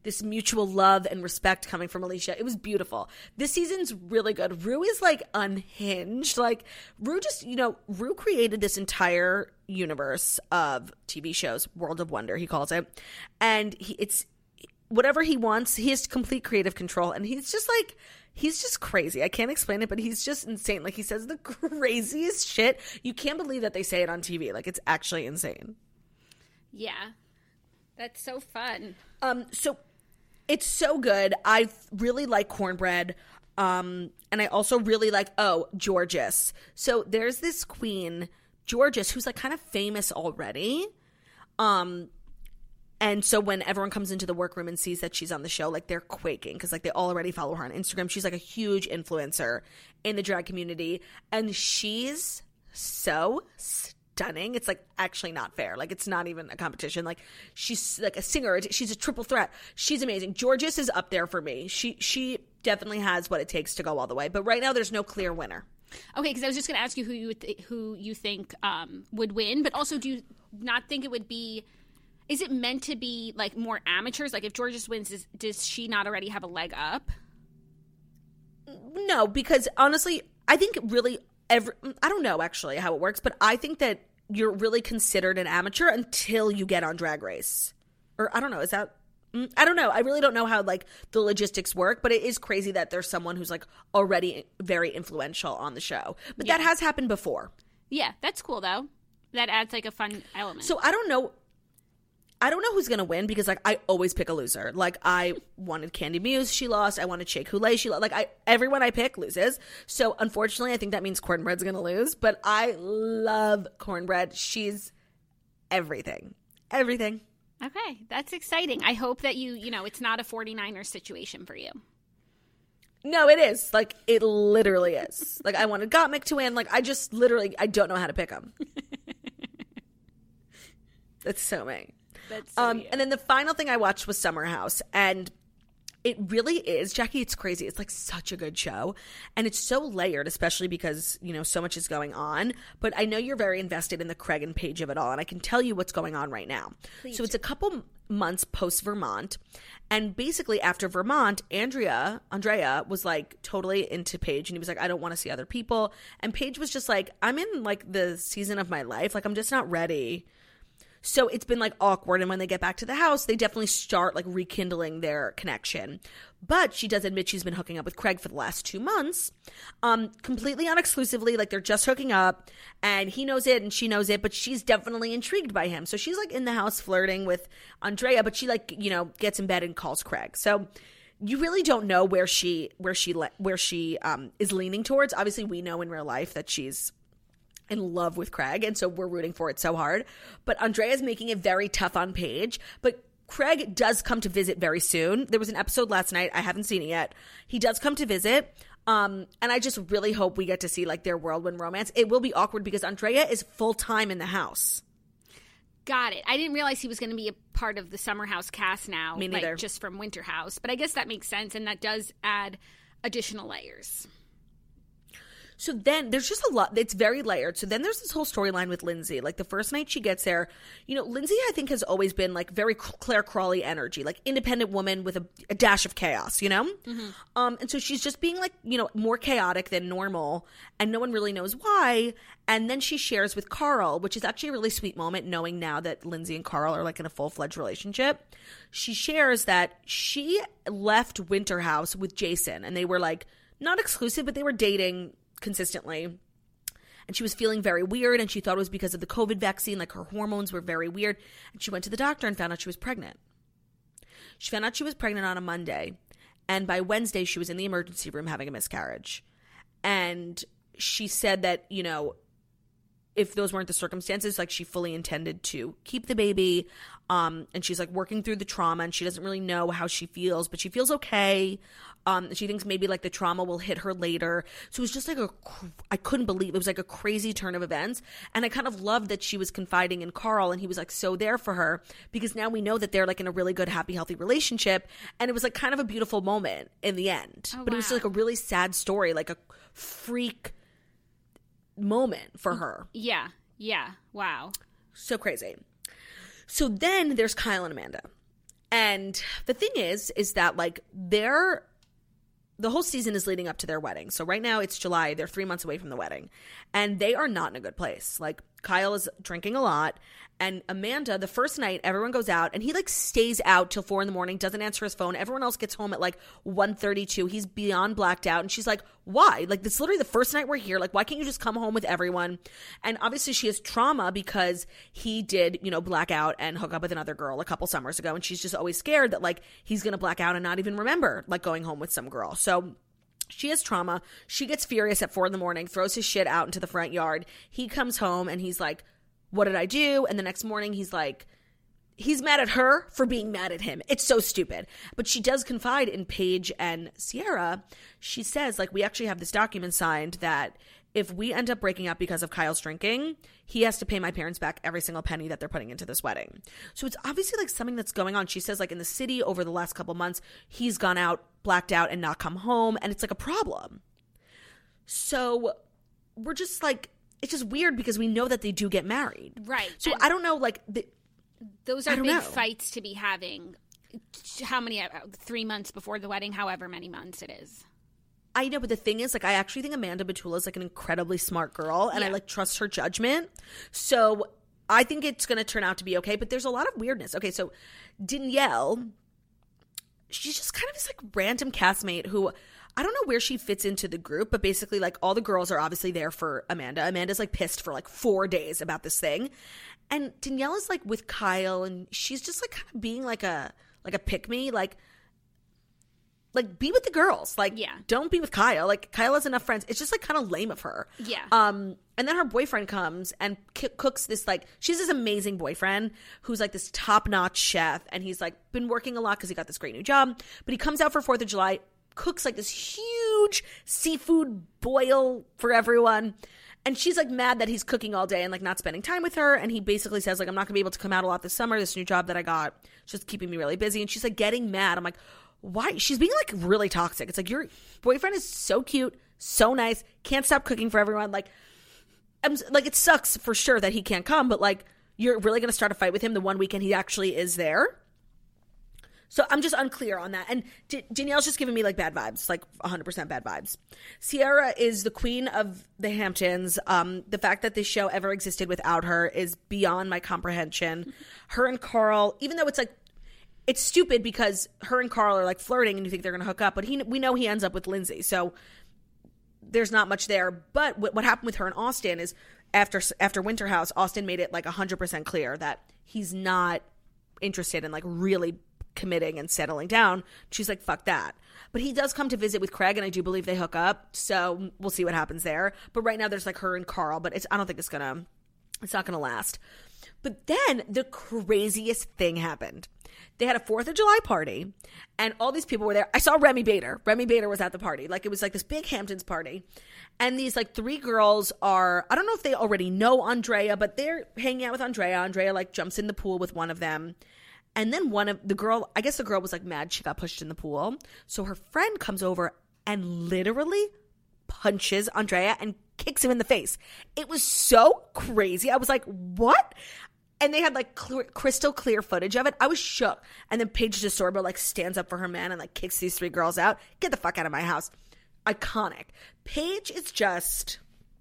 this mutual love and respect coming from Alicia. It was beautiful. This season's really good. Rue is like unhinged. Like Rue just, you know, Rue created this entire universe of T V shows, World of Wonder, he calls it. And he, it's whatever he wants. He has complete creative control. And he's just like, he's just crazy. I can't explain it, but he's just insane. Like he says the craziest shit. You can't believe that they say it on T V. Like it's actually insane. Yeah. That's so fun. Um, so it's so good. I really like Cornbread. Um, and I also really like, oh, Georges. So there's this queen, Georges, who's like kind of famous already. Um, and so when everyone comes into the workroom and sees that she's on the show, like they're quaking because like they already follow her on Instagram. She's like a huge influencer in the drag community. And she's so stunning. It's like actually not fair. Like it's not even a competition. Like she's like a singer. She's a triple threat. She's amazing. Georges is up there for me. She she definitely has what it takes to go all the way. But right now there's no clear winner. Okay, because I was just going to ask you who you would th- who you think um, would win. But also, do you not think it would be? Is it meant to be like more amateurs? Like if Georges wins, is, does she not already have a leg up? No, because honestly, I think really. Every, I don't know actually how it works, but I think that you're really considered an amateur until you get on Drag Race. Or I don't know, is that, I don't know. I really don't know how like the logistics work, but it is crazy that there's someone who's like already very influential on the show. But yeah. That has happened before. Yeah, that's cool though. That adds like a fun element. So I don't know. I don't know who's going to win because, like, I always pick a loser. Like, I wanted Candy Muse. She lost. I wanted Shea Coulee. She lost. Like, I, everyone I pick loses. So, unfortunately, I think that means Cornbread's going to lose. But I love Cornbread. She's everything. Everything. Okay. That's exciting. I hope that you, you know, it's not a forty-niners situation for you. No, it is. Like, it literally is. Like, I wanted Gottmik to win. Like, I just literally, I don't know how to pick them. That's so me. That's so um, and then the final thing I watched was Summer House, and it really is, Jackie, it's crazy. It's like such a good show, and it's so layered, especially because, you know, so much is going on. But I know you're very invested in the Craig and Paige of it all, and I can tell you what's going on right now. Please. So it's a couple months post Vermont, and basically after Vermont, Andrea, Andrea was like totally into Paige, and he was like, I don't want to see other people. And Paige was just like, I'm in like the season of my life, like I'm just not ready. So it's been like awkward. And when they get back to the house, they definitely start like rekindling their connection. But she does admit she's been hooking up with Craig for the last two months, um, completely unexclusively. Like they're just hooking up and he knows it and she knows it, but she's definitely intrigued by him. So she's like in the house flirting with Andrea, but she like, you know, gets in bed and calls Craig. So you really don't know where she, where she, where she um, is leaning towards. Obviously we know in real life that she's in love with Craig, and so we're rooting for it so hard. But Andrea's making it very tough on Paige. But Craig does come to visit very soon. There was an episode last night. I haven't seen it yet. He does come to visit. Um, and I just really hope we get to see like their whirlwind romance. It will be awkward because Andrea is full-time in the house. Got it. I didn't realize he was going to be a part of the Summer House cast now. Me neither. Like just from Winter House. But I guess that makes sense, and that does add additional layers. So then there's just a lot. It's very layered. So then there's this whole storyline with Lindsay. Like the first night she gets there, you know, Lindsay I think has always been like very Claire Crawley energy, like independent woman with a, a dash of chaos, you know? Mm-hmm. Um, and so she's just being like, you know, more chaotic than normal, and no one really knows why. And then she shares with Carl, which is actually a really sweet moment, knowing now that Lindsay and Carl are like in a full-fledged relationship. She shares that she left Winter House with Jason, and they were like not exclusive, but they were dating consistently, and she was feeling very weird, and she thought it was because of the COVID vaccine, like her hormones were very weird, and she went to the doctor and found out she was pregnant. She found out she was pregnant on a Monday, and by Wednesday she was in the emergency room having a miscarriage. And she said that, you know, if those weren't the circumstances, like she fully intended to keep the baby, um, and she's like working through the trauma, and she doesn't really know how she feels, but she feels okay. Um, she thinks maybe like the trauma will hit her later. So it was just like a, I couldn't believe it was like a crazy turn of events. And I kind of loved that she was confiding in Carl, and he was like so there for her, because now we know that they're like in a really good, happy, healthy relationship. And it was like kind of a beautiful moment in the end. Oh, but wow. It was like a really sad story, like a freak moment for her. Yeah. Yeah. Wow. So crazy. So then there's Kyle and Amanda. And the thing is, is that like they're, the whole season is leading up to their wedding. So right now it's July. They're three months away from the wedding. And they are not in a good place. Like Kyle is drinking a lot. And Amanda, the first night, everyone goes out. And he like stays out till four in the morning, doesn't answer his phone. Everyone else gets home at like one thirty-two. He's beyond blacked out. And she's like, why? Like this is literally the first night we're here. Like why can't you just come home with everyone? And obviously she has trauma because he did, you know, black out and hook up with another girl a couple summers ago. And she's just always scared that like he's going to black out and not even remember like going home with some girl. So she has trauma. She gets furious at four in the morning, throws his shit out into the front yard. He comes home and he's like, what did I do? And the next morning he's like, he's mad at her for being mad at him. It's so stupid. But she does confide in Paige and Sierra. She says, like, we actually have this document signed that if we end up breaking up because of Kyle's drinking, he has to pay my parents back every single penny that they're putting into this wedding. So it's obviously like something that's going on. She says like in the city over the last couple months, he's gone out, blacked out and not come home. And it's like a problem. So we're just like, it's just weird because we know that they do get married. Right. So and I don't know, like, the, those are big know. fights to be having. How many, uh, three months before the wedding, however many months it is. I know, but the thing is, like, I actually think Amanda Batula is like an incredibly smart girl and yeah. I like trust her judgment. So I think it's going to turn out to be okay, but there's a lot of weirdness. Okay, so Danielle, she's just kind of this like random castmate who I don't know where she fits into the group, but basically like all the girls are obviously there for Amanda. Amanda's like pissed for like four days about this thing. And Danielle is like with Kyle and she's just like kind of being like a, like a pick me, like, like be with the girls. Like, yeah. don't be with Kyle. Like Kyle has enough friends. It's just like kind of lame of her. Yeah. Um, and then her boyfriend comes and c- cooks this like, she's this amazing boyfriend who's like this top-notch chef. And he's like been working a lot because he got this great new job. But he comes out for fourth of July, cooks like this huge seafood boil for everyone. And she's like mad that he's cooking all day and like not spending time with her. And he basically says like, I'm not gonna be able to come out a lot this summer. This new job that I got, it's just keeping me really busy. And she's like getting mad. I'm like, why? She's being like really toxic. It's like your boyfriend is so cute, so nice, can't stop cooking for everyone. Like, I'm like, it sucks for sure that he can't come, but like, you're really gonna start a fight with him the one weekend he actually is there. So I'm just unclear on that. And D- Danielle's just giving me like bad vibes, like one hundred percent bad vibes. Sierra is the queen of the Hamptons. Um, the fact that this show ever existed without her is beyond my comprehension. Her and Carl, even though it's like, it's stupid because her and Carl are like flirting and you think they're going to hook up, but he, we know he ends up with Lindsay. So there's not much there. But what, what happened with her and Austin is after, after Winter House, Austin made it like one hundred percent clear that he's not interested in like really committing and settling down. She's like, fuck that. But he does come to visit with Craig and I do believe they hook up. So we'll see what happens there. But right now there's like her and Carl, but it's, I don't think it's gonna, it's not gonna last. But then the craziest thing happened. They had a fourth of July party and all these people were there. I saw Remy Bader. Remy Bader was at the party. Like it was like this big Hamptons party. And these like three girls are, I don't know if they already know Andrea, but they're hanging out with Andrea. Andrea like jumps in the pool with one of them. And then one of the girl, I guess the girl was like mad she got pushed in the pool. So her friend comes over and literally punches Andrea and kicks him in the face. It was so crazy. I was like, what? And they had like clear, crystal clear footage of it. I was shook. And then Paige DeSorbo like stands up for her man and like kicks these three girls out. Get the fuck out of my house. Iconic. Paige is just...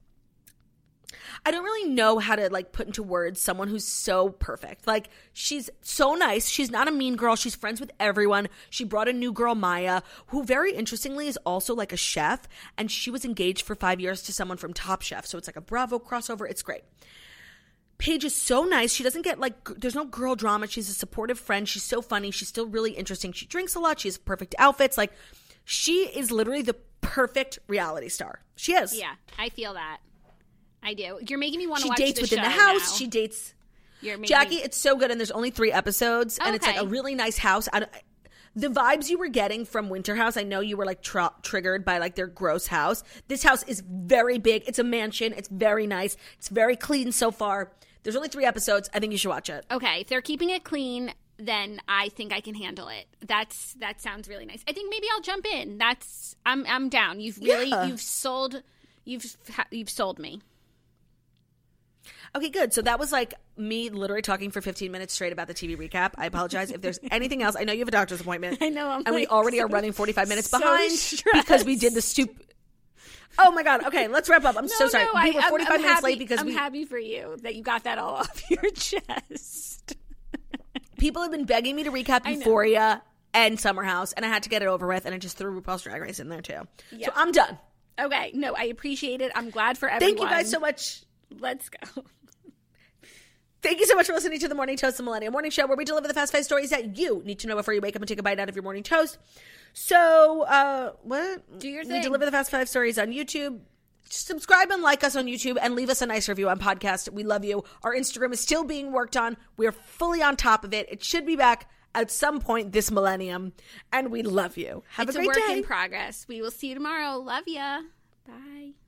I don't really know how to like put into words someone who's so perfect. Like she's so nice. She's not a mean girl. She's friends with everyone. She brought a new girl, Maya, who very interestingly is also like a chef. And she was engaged for five years to someone from Top Chef. So it's like a Bravo crossover. It's great. Paige is so nice. She doesn't get like, there's no girl drama. She's a supportive friend. She's so funny. She's still really interesting. She drinks a lot. She has perfect outfits. Like she is literally the perfect reality star. She is. Yeah, I feel that. I do. You're making me want to she watch dates the within show the house. now. She dates. You're making Jackie, me... it's so good, and there's only three episodes, and okay. it's like a really nice house. I, the vibes you were getting from Winter House, I know you were like tr- triggered by like their gross house. This house is very big. It's a mansion. It's very nice. It's very clean so far. There's only three episodes. I think you should watch it. Okay, if they're keeping it clean, then I think I can handle it. That's that sounds really nice. I think maybe I'll jump in. That's I'm I'm down. You've really Yeah. you've sold you've you've sold me. Okay, good. So that was like me literally talking for fifteen minutes straight about the T V recap. I apologize if there's anything else. I know you have a doctor's appointment. I know. I'm and like we already so, are running forty-five minutes so behind stressed. because we did the stupid. Oh my God. Okay, let's wrap up. I'm No, so sorry. no, we I, were forty-five I'm, I'm minutes happy, late because I'm we. happy for you that you got that all off your chest. People have been begging me to recap Euphoria and Summer House, and I had to get it over with, and I just threw RuPaul's Drag Race in there too. Yeah. So I'm done. Okay. No, I appreciate it. I'm glad for everyone. Thank you guys so much. Let's go. Thank you so much for listening to the Morning Toast, the Millennial Morning Show, where we deliver the fast five stories that you need to know before you wake up and take a bite out of your morning toast. So, uh, what? Do your We thing. deliver the fast five stories on YouTube. Subscribe and like us on YouTube and leave us a nice review on podcast. We love you. Our Instagram is still being worked on. We're fully on top of it. It should be back at some point this millennium, and we love you. Have It's a great a work day. in progress. We will see you tomorrow. Love ya. Bye.